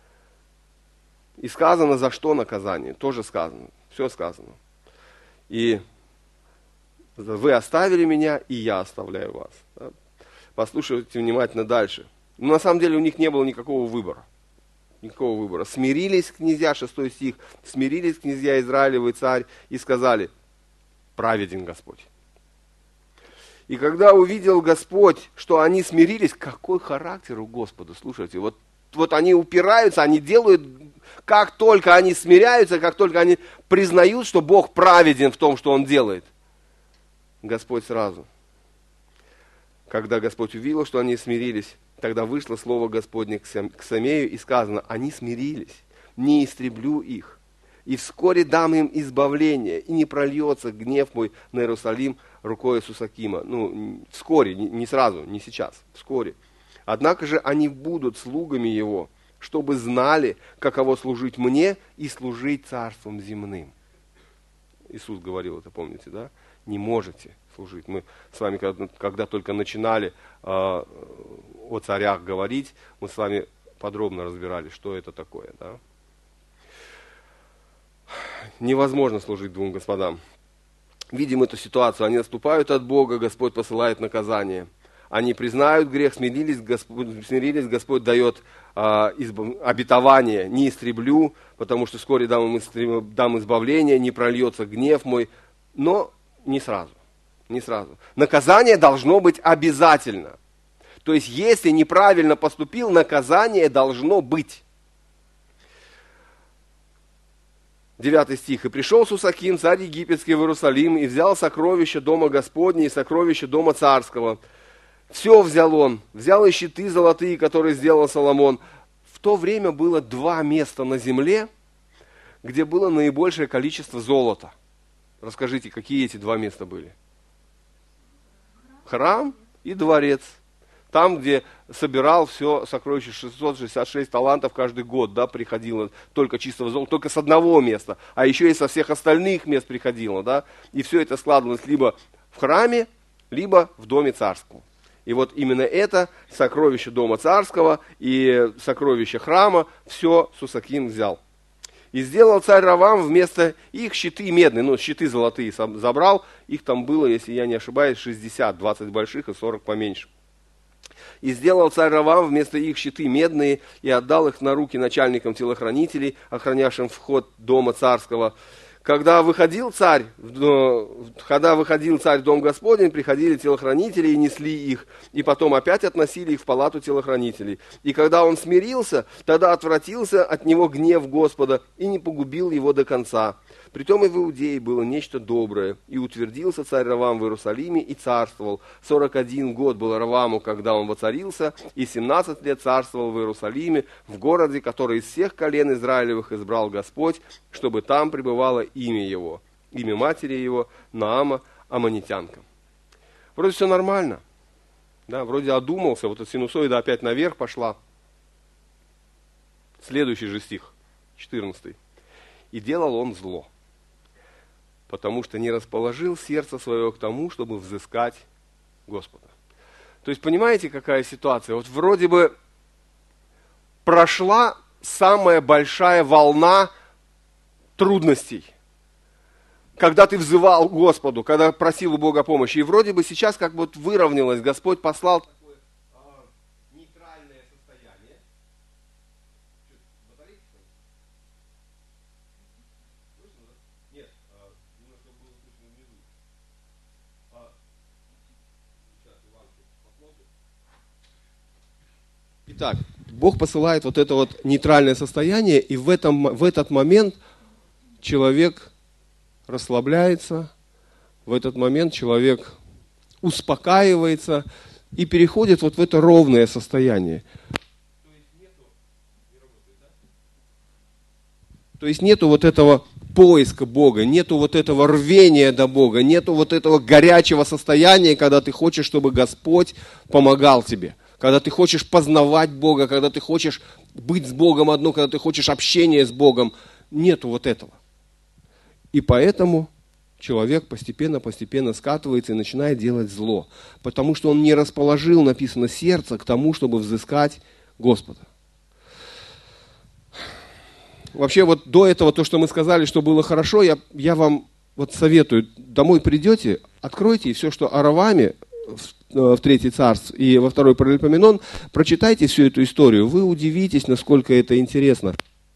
И сказано, за что наказание. Тоже сказано. Все сказано. И вы оставили меня, и я оставляю вас. Да? Послушайте внимательно дальше. Но на самом деле у них не было никакого выбора. Никакого выбора. Смирились князья, шестой стих, смирились князья Израилевы царь и сказали, праведен Господь. И когда увидел Господь, что они смирились, какой характер у Господа, слушайте, вот, вот они упираются, они делают, как только они смиряются, как только они признают, что Бог праведен в том, что Он делает, Господь сразу. Когда Господь увидел, что они смирились, тогда вышло слово Господне к Самею и сказано, они смирились, не истреблю их. И вскоре дам им избавление, и не прольется гнев мой на Иерусалим рукой Сусакима. Ну, вскоре, не сразу, не сейчас, вскоре. Однако же они будут слугами его, чтобы знали, каково служить мне и служить царством земным. Иисус говорил это, помните, да? Не можете служить. Мы с вами, когда, когда только начинали э, о царях говорить, мы с вами подробно разбирали, что это такое, да? Невозможно служить двум господам. Видим эту ситуацию. Они отступают от Бога, Господь посылает наказание. Они признают грех, смирились, Господь, смирились, Господь дает а, избав... обетование. Не истреблю, потому что вскоре дам им дам избавление, не прольется гнев мой. Но не сразу. Не сразу. Наказание должно быть обязательно. То есть, если неправильно поступил, наказание должно быть. Девятый стих. «И пришел Сусаким, царь египетский, в Иерусалим, и взял сокровища дома Господня и сокровища дома царского». Все взял он. Взял и щиты золотые, которые сделал Соломон. В то время было два места на земле, где было наибольшее количество золота. Расскажите, какие эти два места были? Храм и дворец. Там, где собирал все сокровище, шестьсот шестьдесят шесть талантов каждый год, да, приходило только чистого золота, только с одного места, а еще и со всех остальных мест приходило, да, и все это складывалось либо в храме, либо в доме царском. И вот именно это сокровище дома царского и сокровище храма, все Сусаким взял. И сделал царь Равам вместо их щиты медные, ну, щиты золотые забрал, их там было, если я не ошибаюсь, шестьдесят, двадцать больших и сорок поменьше. И сделал царь Равам вместо их щиты медные и отдал их на руки начальникам телохранителей, охранявшим вход дома царского. Когда выходил царь, когда выходил царь в дом Господень, приходили телохранители и несли их, и потом опять относили их в палату телохранителей. И когда он смирился, тогда отвратился от него гнев Господа и не погубил его до конца. Притом и в Иудее было нечто доброе, и утвердился царь Равам в Иерусалиме и царствовал. Сорок один год был Раваму, когда он воцарился, и семнадцать лет царствовал в Иерусалиме, в городе, который из всех колен Израилевых избрал Господь, чтобы там пребывало имя его, имя матери его, Наама, аммонитянка. Вроде все нормально, да, вроде одумался, вот эта синусоида опять наверх пошла. Следующий же стих, четырнадцатый. «И делал он зло, потому что не расположил сердце свое к тому, чтобы взыскать Господа». То есть, понимаете, какая ситуация? Вот вроде бы прошла самая большая волна трудностей, когда ты взывал к Господу, когда просил у Бога помощи. И вроде бы сейчас как бы вот выровнялось, Господь послал такое а, нейтральное состояние. Нет, немножко было слышно внизу. Сейчас Иванку посмотрим. Итак, Бог посылает вот это вот нейтральное состояние, и в, этом, в этот момент человек расслабляется, в этот момент человек успокаивается и переходит вот в это ровное состояние. То есть нету, не работает, да? То есть нету вот этого поиска Бога, нету вот этого рвения до Бога, нету вот этого горячего состояния, когда ты хочешь, чтобы Господь помогал тебе. Когда ты хочешь познавать Бога, когда ты хочешь быть с Богом одно, когда ты хочешь общения с Богом, нету вот этого. И поэтому человек постепенно-постепенно скатывается и начинает делать зло. Потому что он не расположил, написано, сердце к тому, чтобы взыскать Господа. Вообще вот до этого, то, что мы сказали, что было хорошо, я, я вам вот советую, домой придете, откройте, и все, что о Роваме в, в Третий Царств и во Второй Паралипоменон, прочитайте всю эту историю, вы удивитесь, насколько это интересно.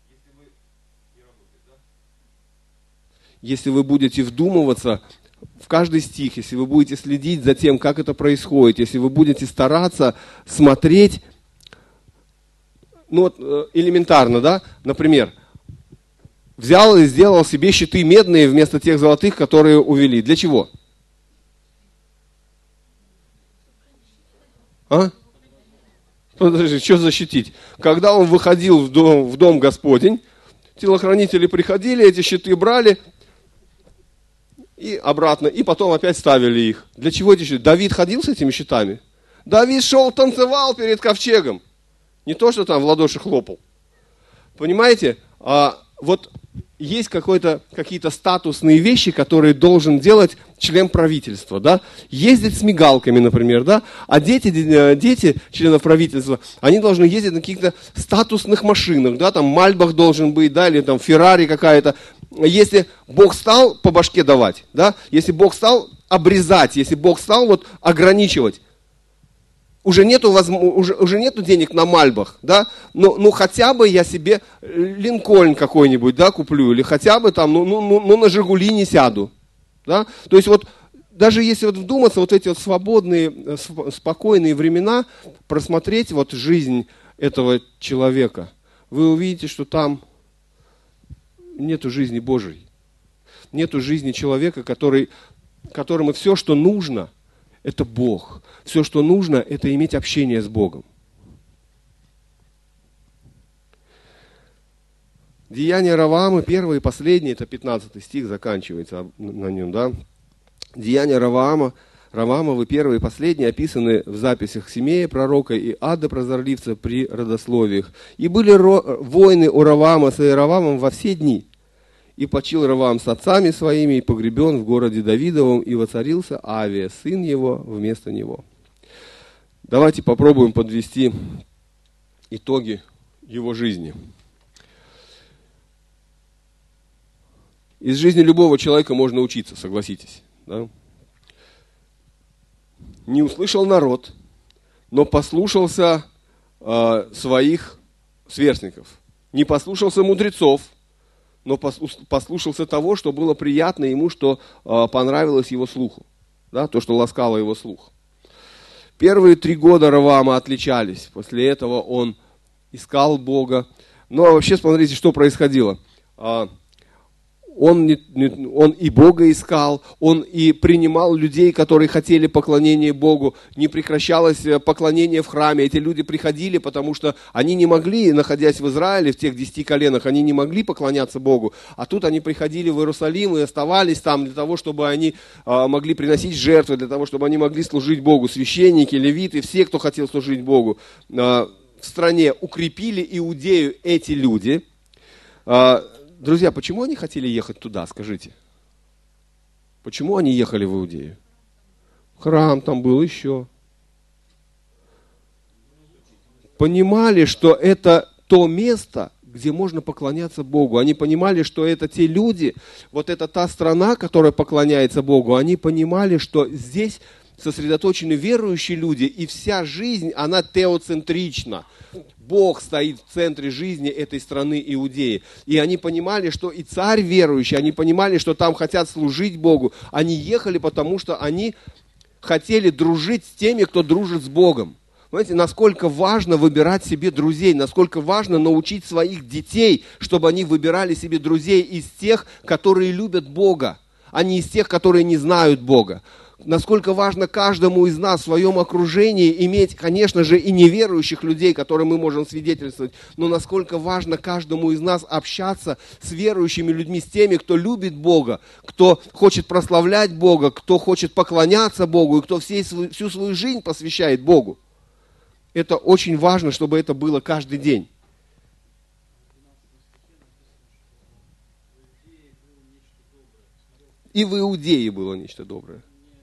Если вы будете вдумываться в каждый стих, если вы будете следить за тем, как это происходит, если вы будете стараться смотреть, ну вот элементарно, да, например, взял и сделал себе щиты медные вместо тех золотых, которые увели. Для чего? А? Подожди, что защитить? Когда он выходил в дом, в дом Господень, телохранители приходили, эти щиты брали и обратно, и потом опять ставили их. Для чего эти щиты? Давид ходил с этими щитами? Давид шел, танцевал перед ковчегом. Не то, что там в ладоши хлопал. Понимаете? А, вот есть какой-то, какие-то статусные вещи, которые должен делать член правительства. Да? Ездить с мигалками, например. Да? А дети, дети членов правительства, они должны ездить на каких-то статусных машинах. Да? Там Мальбах должен быть, да? Или там Феррари какая-то. Если Бог стал по башке давать, да? Если Бог стал обрезать, если Бог стал вот ограничивать, уже нету, уже, уже нету денег на Мальбах, да, ну, ну хотя бы я себе Линкольн какой-нибудь, да, куплю, или хотя бы там, ну, ну, ну, ну на Жигули не сяду, да, то есть вот даже если вот вдуматься, вот эти вот свободные, спокойные времена, просмотреть вот жизнь этого человека, вы увидите, что там нету жизни Божьей, нету жизни человека, который, которому все, что нужно, это Бог. Все, что нужно, это иметь общение с Богом. Деяния Роваама, первое и последнее, это пятнадцатый стих, заканчивается на нем, да. Деяния Роваама, Роваамовы, первые и последние, описаны в записях Симея, пророка, и Ада, прозорливца, при родословиях. И были ро- войны у Роваама с Иеровамом во все дни. И почил Роваам с отцами своими, и погребен в городе Давидовом, и воцарился Авия, сын его, вместо него. Давайте попробуем подвести итоги его жизни. Из жизни любого человека можно учиться, согласитесь. Да? Не услышал народ, но послушался э, своих сверстников. Не послушался мудрецов, но послушался того, что было приятно ему, что э, понравилось его слуху, да, то, что ласкало его слух. Первые три года Роваама отличались, после этого он искал Бога. Ну, а вообще, смотрите, что происходило. А, он, не, не, он и Бога искал, он и принимал людей, которые хотели поклонения Богу. Не прекращалось поклонение в храме. Эти люди приходили, потому что они не могли, находясь в Израиле, в тех десяти коленах, они не могли поклоняться Богу. А тут они приходили в Иерусалим и оставались там для того, чтобы они а, могли приносить жертвы, для того, чтобы они могли служить Богу. Священники, левиты, все, кто хотел служить Богу. А, в стране укрепили Иудею эти люди. А, Друзья, почему они хотели ехать туда, скажите? Почему они ехали в Иудею? Храм там был еще. Понимали, что это то место, где можно поклоняться Богу. Они понимали, что это те люди, вот это та страна, которая поклоняется Богу. Они понимали, что здесь сосредоточены верующие люди, и вся жизнь, она теоцентрична. Бог стоит в центре жизни этой страны Иудеи. И они понимали, что и царь верующий, они понимали, что там хотят служить Богу. Они ехали, потому что они хотели дружить с теми, кто дружит с Богом. Понимаете, насколько важно выбирать себе друзей, насколько важно научить своих детей, чтобы они выбирали себе друзей из тех, которые любят Бога, а не из тех, которые не знают Бога. Насколько важно каждому из нас в своем окружении иметь, конечно же, и неверующих людей, которым мы можем свидетельствовать, но насколько важно каждому из нас общаться с верующими людьми, с теми, кто любит Бога, кто хочет прославлять Бога, кто хочет поклоняться Богу и кто всей, всю свою жизнь посвящает Богу. Это очень важно, чтобы это было каждый день. И в Иудее было нечто доброе.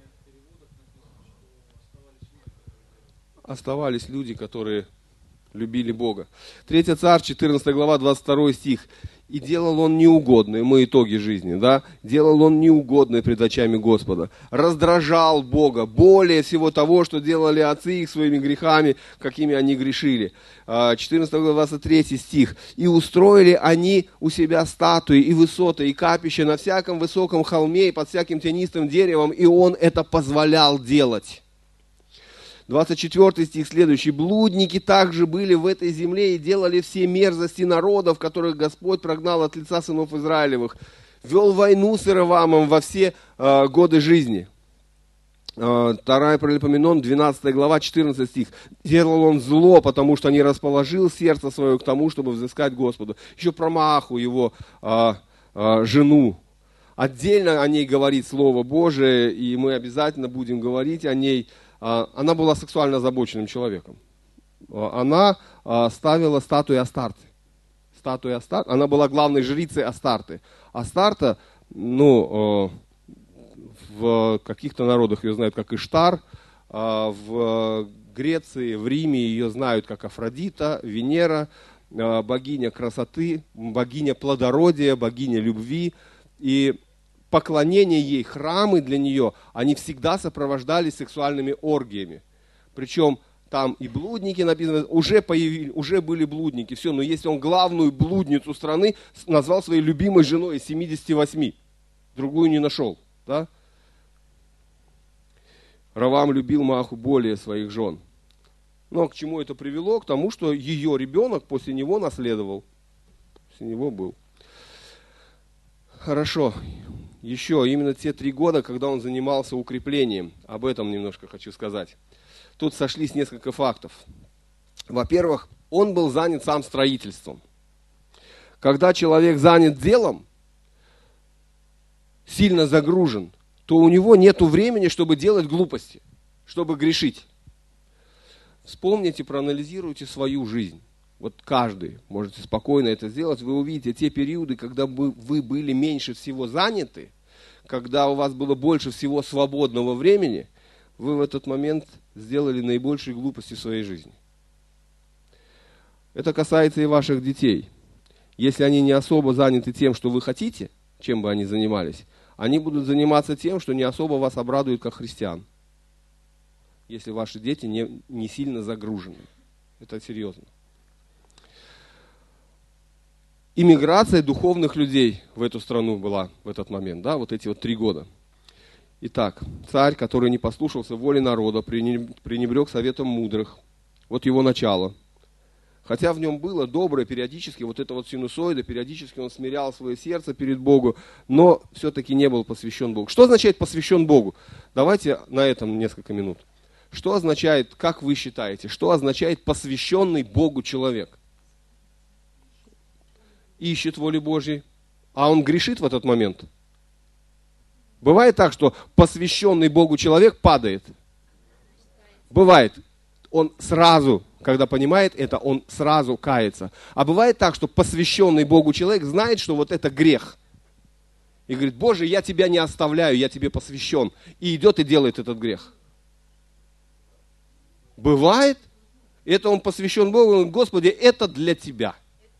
Оставались люди, которые любили Бога. Третье Царств, четырнадцатая глава, двадцать второй стих. «И делал он неугодное», мы итоги жизни, да, делал он неугодное пред очами Господа, раздражал Бога более всего того, что делали отцы их своими грехами, какими они грешили. четырнадцатая глава, двадцать третий стих. «И устроили они у себя статуи и высоты, и капища на всяком высоком холме и под всяким тенистым деревом, и он это позволял делать». двадцать четвёртый стих следующий. «Блудники также были в этой земле и делали все мерзости народов, которых Господь прогнал от лица сынов Израилевых. Вел войну с Иеровамом во все э, годы жизни». Э, вторая Паралипоменон, двенадцатая глава, четырнадцатый стих. «Делал он зло, потому что не расположил сердце свое к тому, чтобы взыскать Господу». Еще про Мааху, его э, э, жену. Отдельно о ней говорит Слово Божие, и мы обязательно будем говорить о ней. Она была сексуально озабоченным человеком. Она ставила статуи Астарты. Статуи Астарты. Она была главной жрицей Астарты. Астарта, ну, в каких-то народах ее знают как Иштар, в Греции, в Риме ее знают как Афродита, Венера, богиня красоты, богиня плодородия, богиня любви. И поклонение ей, храмы для нее, они всегда сопровождались сексуальными оргиями. Причем там и блудники написано, уже, появились, уже были блудники, все, но если он главную блудницу страны назвал своей любимой женой из семидесяти восьми, другую не нашел. Да? Ровам любил Мааху более своих жен. Но к чему это привело? К тому, что ее ребенок после него наследовал. После него был. Хорошо. Еще именно те три года, когда он занимался укреплением. Об этом немножко хочу сказать. Тут сошлись несколько фактов. Во-первых, он был занят сам строительством. Когда человек занят делом, сильно загружен, то у него нет времени, чтобы делать глупости, чтобы грешить. Вспомните, проанализируйте свою жизнь. Вот каждый можете спокойно это сделать. Вы увидите те периоды, когда вы, вы были меньше всего заняты, когда у вас было больше всего свободного времени, вы в этот момент сделали наибольшие глупости в своей жизни. Это касается и ваших детей. Если они не особо заняты тем, что вы хотите, чем бы они занимались, они будут заниматься тем, что не особо вас обрадует как христиан. Если ваши дети не, не сильно загружены. Это серьезно. Иммиграция духовных людей в эту страну была в этот момент, да, вот эти вот три года. Итак, царь, который не послушался воли народа, пренебрег советом мудрых, вот его начало. Хотя в нем было доброе периодически, вот это вот синусоида, периодически он смирял свое сердце перед Богом, но все-таки не был посвящен Богу. Что означает посвящен Богу? Давайте на этом несколько минут. Что означает, как вы считаете, что означает посвященный Богу человек? Ищет воли Божьей, а он грешит в этот момент. Бывает так, что посвященный Богу человек падает. Бывает. Он сразу, когда понимает это, он сразу кается. А бывает так, что посвященный Богу человек знает, что вот это грех. И говорит: Боже, я тебя не оставляю, я тебе посвящен. И идет и делает этот грех. Бывает. Это он посвящен Богу, он говорит: Господи, это для тебя.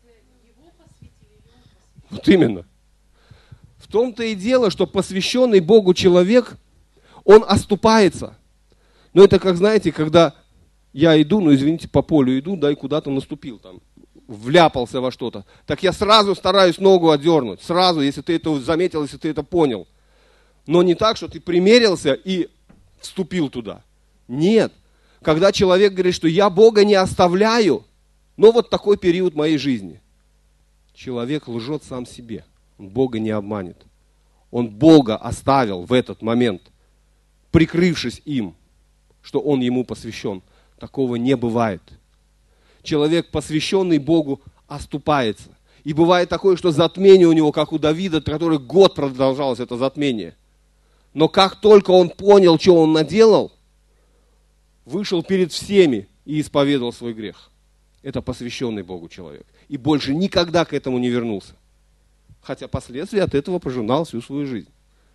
Вот именно. В том-то и дело, что посвященный Богу человек, он оступается. Но это как, знаете, когда я иду, ну извините, по полю иду, да, и куда-то наступил там, вляпался во что-то. Так я сразу стараюсь ногу отдернуть, сразу, если ты это заметил, если ты это понял. Но не так, что ты примерился и вступил туда. Нет. Когда человек говорит, что я Бога не оставляю, но вот такой период моей жизни. Человек лжет сам себе. Он Бога не обманет. Он Бога оставил в этот момент, прикрывшись им, что он ему посвящен. Такого не бывает. Человек, посвященный Богу, оступается. И бывает такое, что затмение у него, как у Давида, который год продолжалось это затмение. Но как только он понял, что он наделал, вышел перед всеми и исповедовал свой грех. Это посвященный Богу человек. И больше никогда к этому не вернулся. Хотя последствия от этого пожинал всю свою жизнь.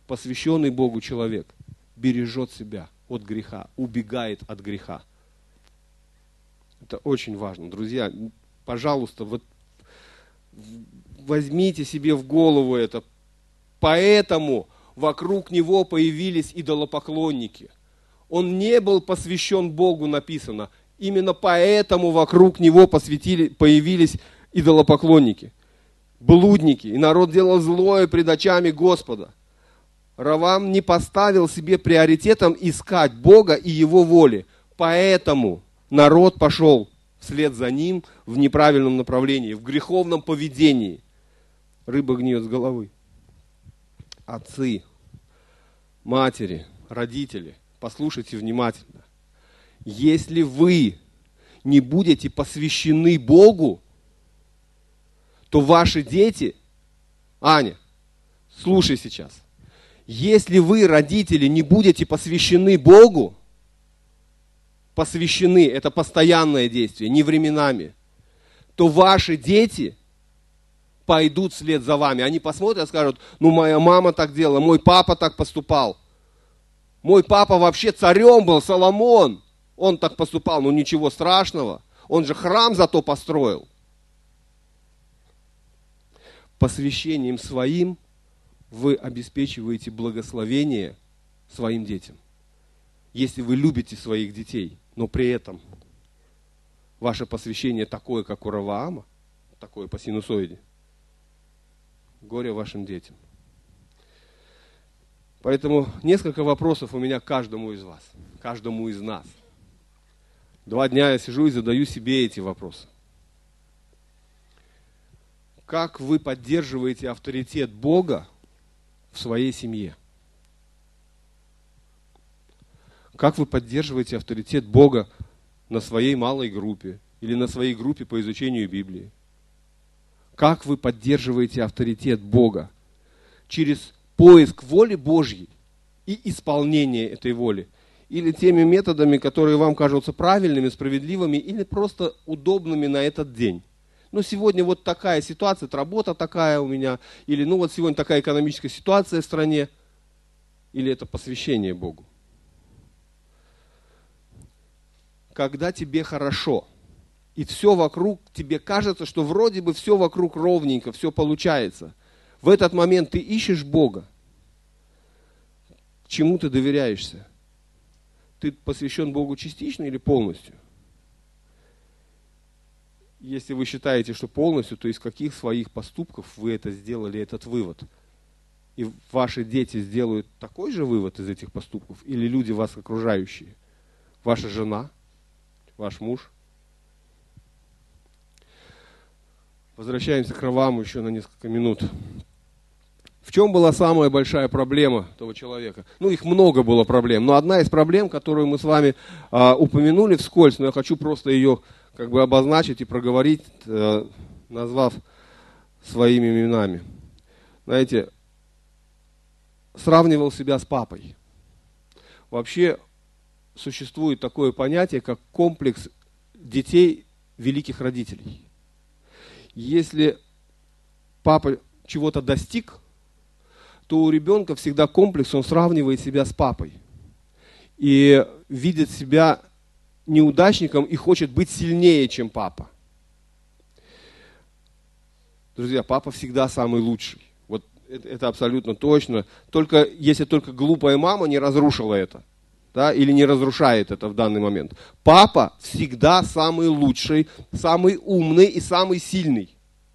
посвященный Богу человек бережет себя от греха, убегает от греха. Это очень важно. Друзья, пожалуйста, вот возьмите себе в голову это. Поэтому вокруг него появились идолопоклонники. Он не был посвящен Богу, написано. Именно поэтому вокруг него посвятили, появились идолопоклонники, блудники. И народ делал злое пред очами Господа. Равам не поставил себе приоритетом искать Бога и Его воли. Поэтому народ пошел вслед за ним в неправильном направлении, в греховном поведении. Рыба гниет с головы. Отцы, матери, родители, послушайте внимательно. Если вы не будете посвящены Богу, то ваши дети, Аня, слушай сейчас, если вы, родители, не будете посвящены Богу, посвящены, это постоянное действие, не временами, то ваши дети пойдут вслед за вами. Они посмотрят и скажут, ну моя мама так делала, мой папа так поступал. Мой папа вообще царем был, Соломон. Он так поступал, ну ничего страшного. Он же храм зато построил. Посвящением своим вы обеспечиваете благословение своим детям. Если вы любите своих детей, но при этом ваше посвящение такое, как у Раваама, такое по синусоиде, горе вашим детям. Поэтому несколько вопросов у меня к каждому из вас, каждому из нас. Два дня я сижу и задаю себе эти вопросы. Как вы поддерживаете авторитет Бога в своей семье? Как вы поддерживаете авторитет Бога на своей малой группе или на своей группе по изучению Библии? Как вы поддерживаете авторитет Бога? Через поиск воли Божьей и исполнение этой воли. Или теми методами, которые вам кажутся правильными, справедливыми, или просто удобными на этот день. Ну, сегодня вот такая ситуация, вот работа такая у меня, или ну вот сегодня такая экономическая ситуация в стране, или это посвящение Богу. Когда тебе хорошо, и все вокруг, тебе кажется, что вроде бы все вокруг ровненько, все получается. В этот момент ты ищешь Бога. Чему ты доверяешься? Ты посвящен Богу частично или полностью? Если вы считаете, что полностью, то из каких своих поступков вы это сделали, этот вывод? И ваши дети сделают такой же вывод из этих поступков? Или люди вас окружающие? Ваша жена? Ваш муж? Возвращаемся к Раваму еще на несколько минут. В чем была самая большая проблема этого человека? Ну, их много было проблем, но одна из проблем, которую мы с вами а, упомянули вскользь, но я хочу просто ее как бы обозначить и проговорить, а, назвав своими именами. Знаете, сравнивал себя с папой. Вообще существует такое понятие, как комплекс детей великих родителей. Если папа чего-то достиг, то у ребенка всегда комплекс, он сравнивает себя с папой. И видит себя неудачником и хочет быть сильнее, чем папа. Друзья, папа всегда самый лучший. Вот это, это абсолютно точно. Только если только глупая мама не разрушила это. Да, или не разрушает это в данный момент. Папа всегда самый лучший, самый умный и самый сильный.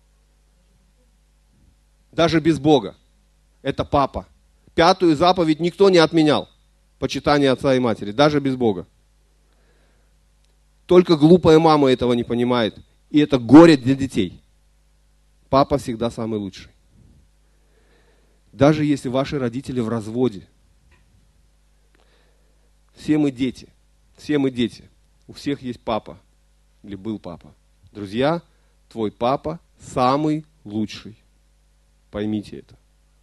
Даже без Бога. Это папа. Пятую заповедь никто не отменял. Почитание отца и матери. Даже без Бога. Только глупая мама этого не понимает. И это горе для детей. Папа всегда самый лучший. Даже если ваши родители в разводе. Все мы дети. Все мы дети. У всех есть папа. Или был папа. Друзья, твой папа самый лучший. Поймите это.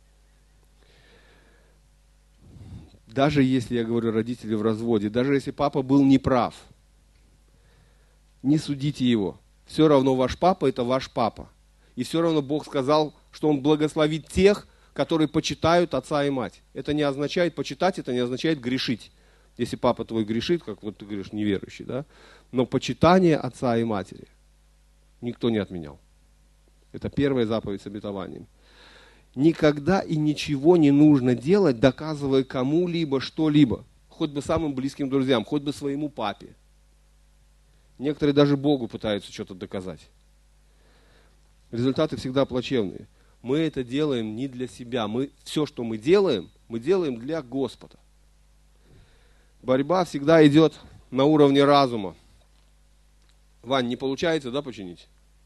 Даже если, я говорю, родители в разводе, даже если папа был неправ, не судите его. Все равно ваш папа – это ваш папа. И все равно Бог сказал, что Он благословит тех, которые почитают отца и мать. Это не означает почитать, это не означает грешить. Если папа твой грешит, как вот ты говоришь, неверующий, да? Но почитание отца и матери никто не отменял. Это первая заповедь с обетованием. Никогда и ничего не нужно делать, доказывая кому-либо что-либо. Хоть бы самым близким друзьям, хоть бы своему папе. Некоторые даже Богу пытаются что-то доказать. Результаты всегда плачевные. Мы это делаем не для себя. Мы, все, что мы делаем, мы делаем для Господа. Борьба всегда идет на уровне разума. Вань, не получается, да, починить?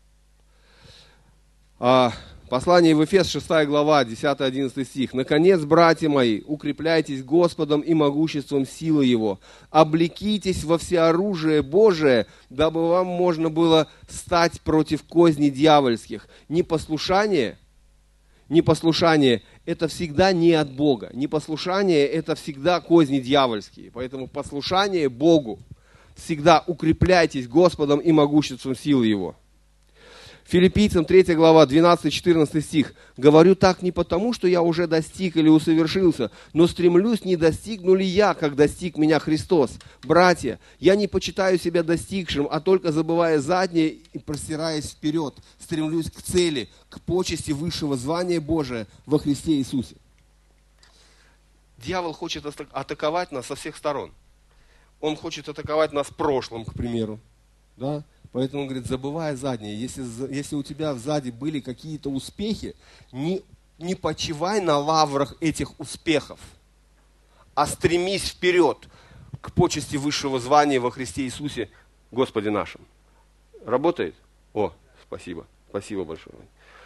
А, послание в Ефес, шестая глава, десятый-одиннадцатый стих. «Наконец, братья мои, укрепляйтесь Господом и могуществом силы Его. Облекитесь во всеоружие Божие, дабы вам можно было стать против козней дьявольских». Непослушание, непослушание – это всегда не от Бога. Непослушание – это всегда козни дьявольские. Поэтому послушание Богу. Всегда укрепляйтесь Господом и могуществом силы Его. Филиппийцам третья глава, двенадцатый-четырнадцатый стих. «Говорю так не потому, что я уже достиг или усовершился, но стремлюсь, не достигну ли я, как достиг меня Христос. Братья, я не почитаю себя достигшим, а только забывая заднее и простираясь вперед, стремлюсь к цели, к почести высшего звания Божия во Христе Иисусе». Дьявол хочет атаковать нас со всех сторон. Он хочет атаковать нас в прошлом, к примеру. Да? Поэтому он говорит, забывая заднее, если, если у тебя сзади были какие-то успехи, не, не почивай на лаврах этих успехов, а стремись вперед к почести высшего звания во Христе Иисусе, Господе нашим. Работает? О, спасибо, спасибо большое.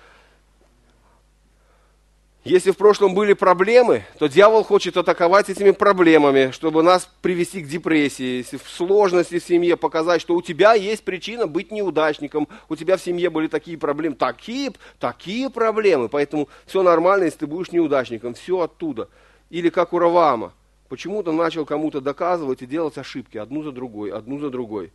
Если в прошлом были проблемы, то дьявол хочет атаковать этими проблемами, чтобы нас привести к депрессии. Если в сложности в семье показать, что у тебя есть причина быть неудачником, у тебя в семье были такие проблемы, такие, такие проблемы, поэтому все нормально, если ты будешь неудачником, все оттуда. Или как у Раваама, почему-то начал кому-то доказывать и делать ошибки, одну за другой, одну за другой.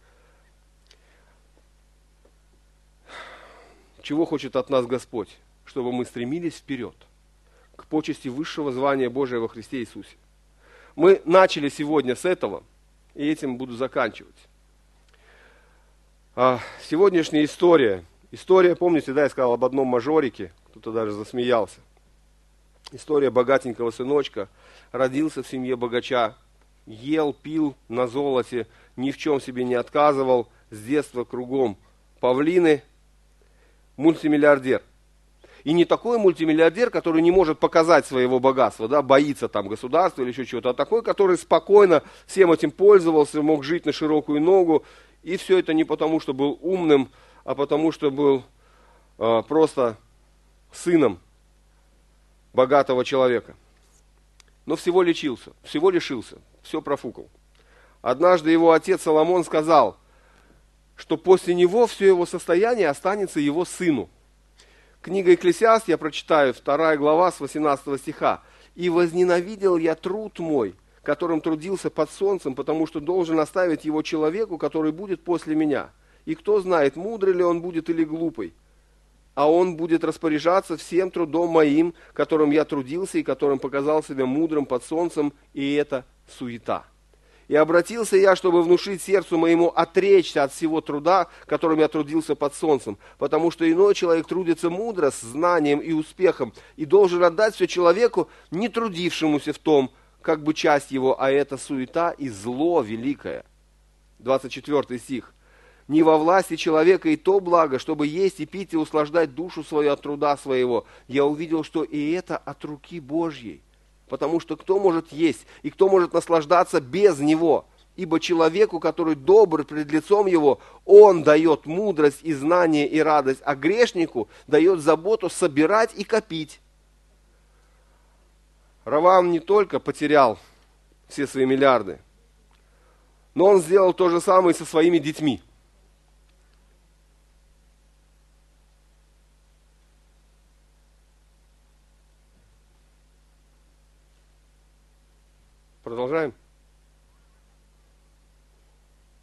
Чего хочет от нас Господь? Чтобы мы стремились вперед, к почести высшего звания Божия во Христе Иисусе. Мы начали сегодня с этого, и этим буду заканчивать. А, сегодняшняя история. История, помните, да, я сказал об одном мажорике, кто-то даже засмеялся. История богатенького сыночка. Родился в семье богача, ел, пил на золоте, ни в чем себе не отказывал, с детства кругом павлины, мультимиллиардер. И не такой мультимиллиардер, который не может показать своего богатства, да, боится там государства или еще чего-то, а такой, который спокойно всем этим пользовался, мог жить на широкую ногу. И все это не потому, что был умным, а потому, что был э, просто сыном богатого человека. Но всего лечился, всего лишился, все профукал. Однажды его отец Соломон сказал, что после него все его состояние останется его сыну. Книга Экклесиаст, я прочитаю, вторая глава с восемнадцатого стиха. «И возненавидел я труд мой, которым трудился под солнцем, потому что должен оставить его человеку, который будет после меня. И кто знает, мудрый ли он будет или глупый. А он будет распоряжаться всем трудом моим, которым я трудился и которым показал себя мудрым под солнцем, и это суета. И обратился я, чтобы внушить сердцу моему отречься от всего труда, которым я трудился под солнцем. Потому что иной человек трудится мудро, с знанием и успехом, и должен отдать все человеку, не трудившемуся в том, как бы часть его, а это суета и зло великое». двадцать четвёртый стих. «Не во власти человека и то благо, чтобы есть и пить и услаждать душу свою от труда своего. Я увидел, что и это от руки Божьей. Потому что кто может есть и кто может наслаждаться без него? Ибо человеку, который добр пред лицом его, он дает мудрость и знание и радость, а грешнику дает заботу собирать и копить». Раваам не только потерял все свои миллиарды, но он сделал то же самое со своими детьми. Продолжаем.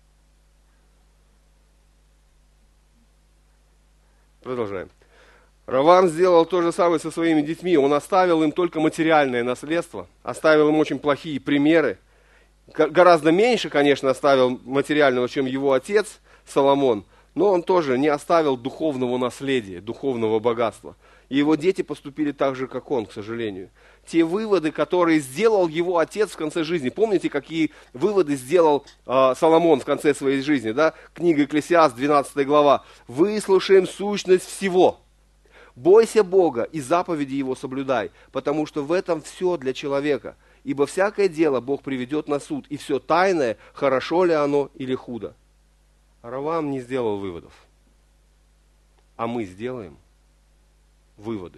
Продолжаем. Равам сделал то же самое со своими детьми. Он оставил им только материальное наследство, оставил им очень плохие примеры. Гораздо меньше, конечно, оставил материального, чем его отец Соломон, но он тоже не оставил духовного наследия, духовного богатства. И его дети поступили так же, как он, к сожалению. Те выводы, которые сделал его отец в конце жизни. Помните, какие выводы сделал э, Соломон в конце своей жизни? Да? Книга Экклесиаст, двенадцатая глава. «Выслушаем сущность всего. Бойся Бога и заповеди Его соблюдай, потому что в этом все для человека. Ибо всякое дело Бог приведет на суд, и все тайное, хорошо ли оно или худо». Равам не сделал выводов. А мы сделаем выводы.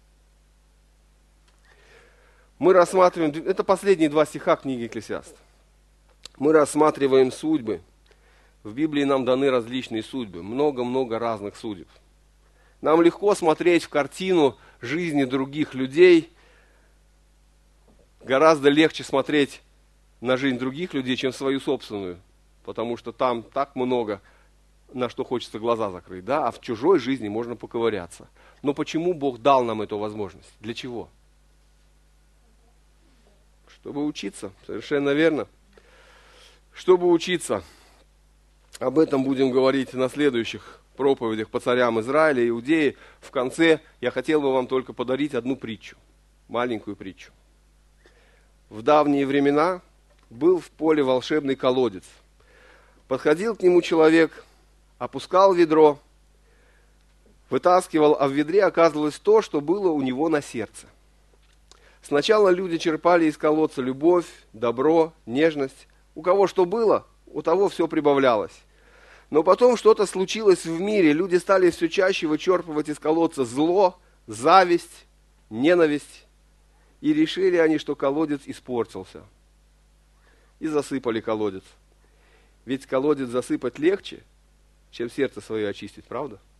Мы рассматриваем, это последние два стиха книги Экклесиаст. Мы рассматриваем судьбы. В Библии нам даны различные судьбы, много-много разных судеб. Нам легко смотреть в картину жизни других людей. Гораздо легче смотреть на жизнь других людей, чем свою собственную. Потому что там так много, на что хочется глаза закрыть. Да? А в чужой жизни можно поковыряться. Но почему Бог дал нам эту возможность? Для чего? Чтобы учиться. Совершенно верно. Чтобы учиться. Об этом будем говорить на следующих проповедях по царям Израиля и Иудеи. В конце я хотел бы вам только подарить одну притчу. Маленькую притчу. В давние времена был в поле волшебный колодец. Подходил к нему человек, опускал ведро, вытаскивал, а в ведре оказывалось то, что было у него на сердце. Сначала люди черпали из колодца любовь, добро, нежность. У кого что было, у того все прибавлялось. Но потом что-то случилось в мире, люди стали все чаще вычерпывать из колодца зло, зависть, ненависть. И решили они, что колодец испортился. И засыпали колодец. Ведь колодец засыпать легче, чем сердце свое очистить, правда?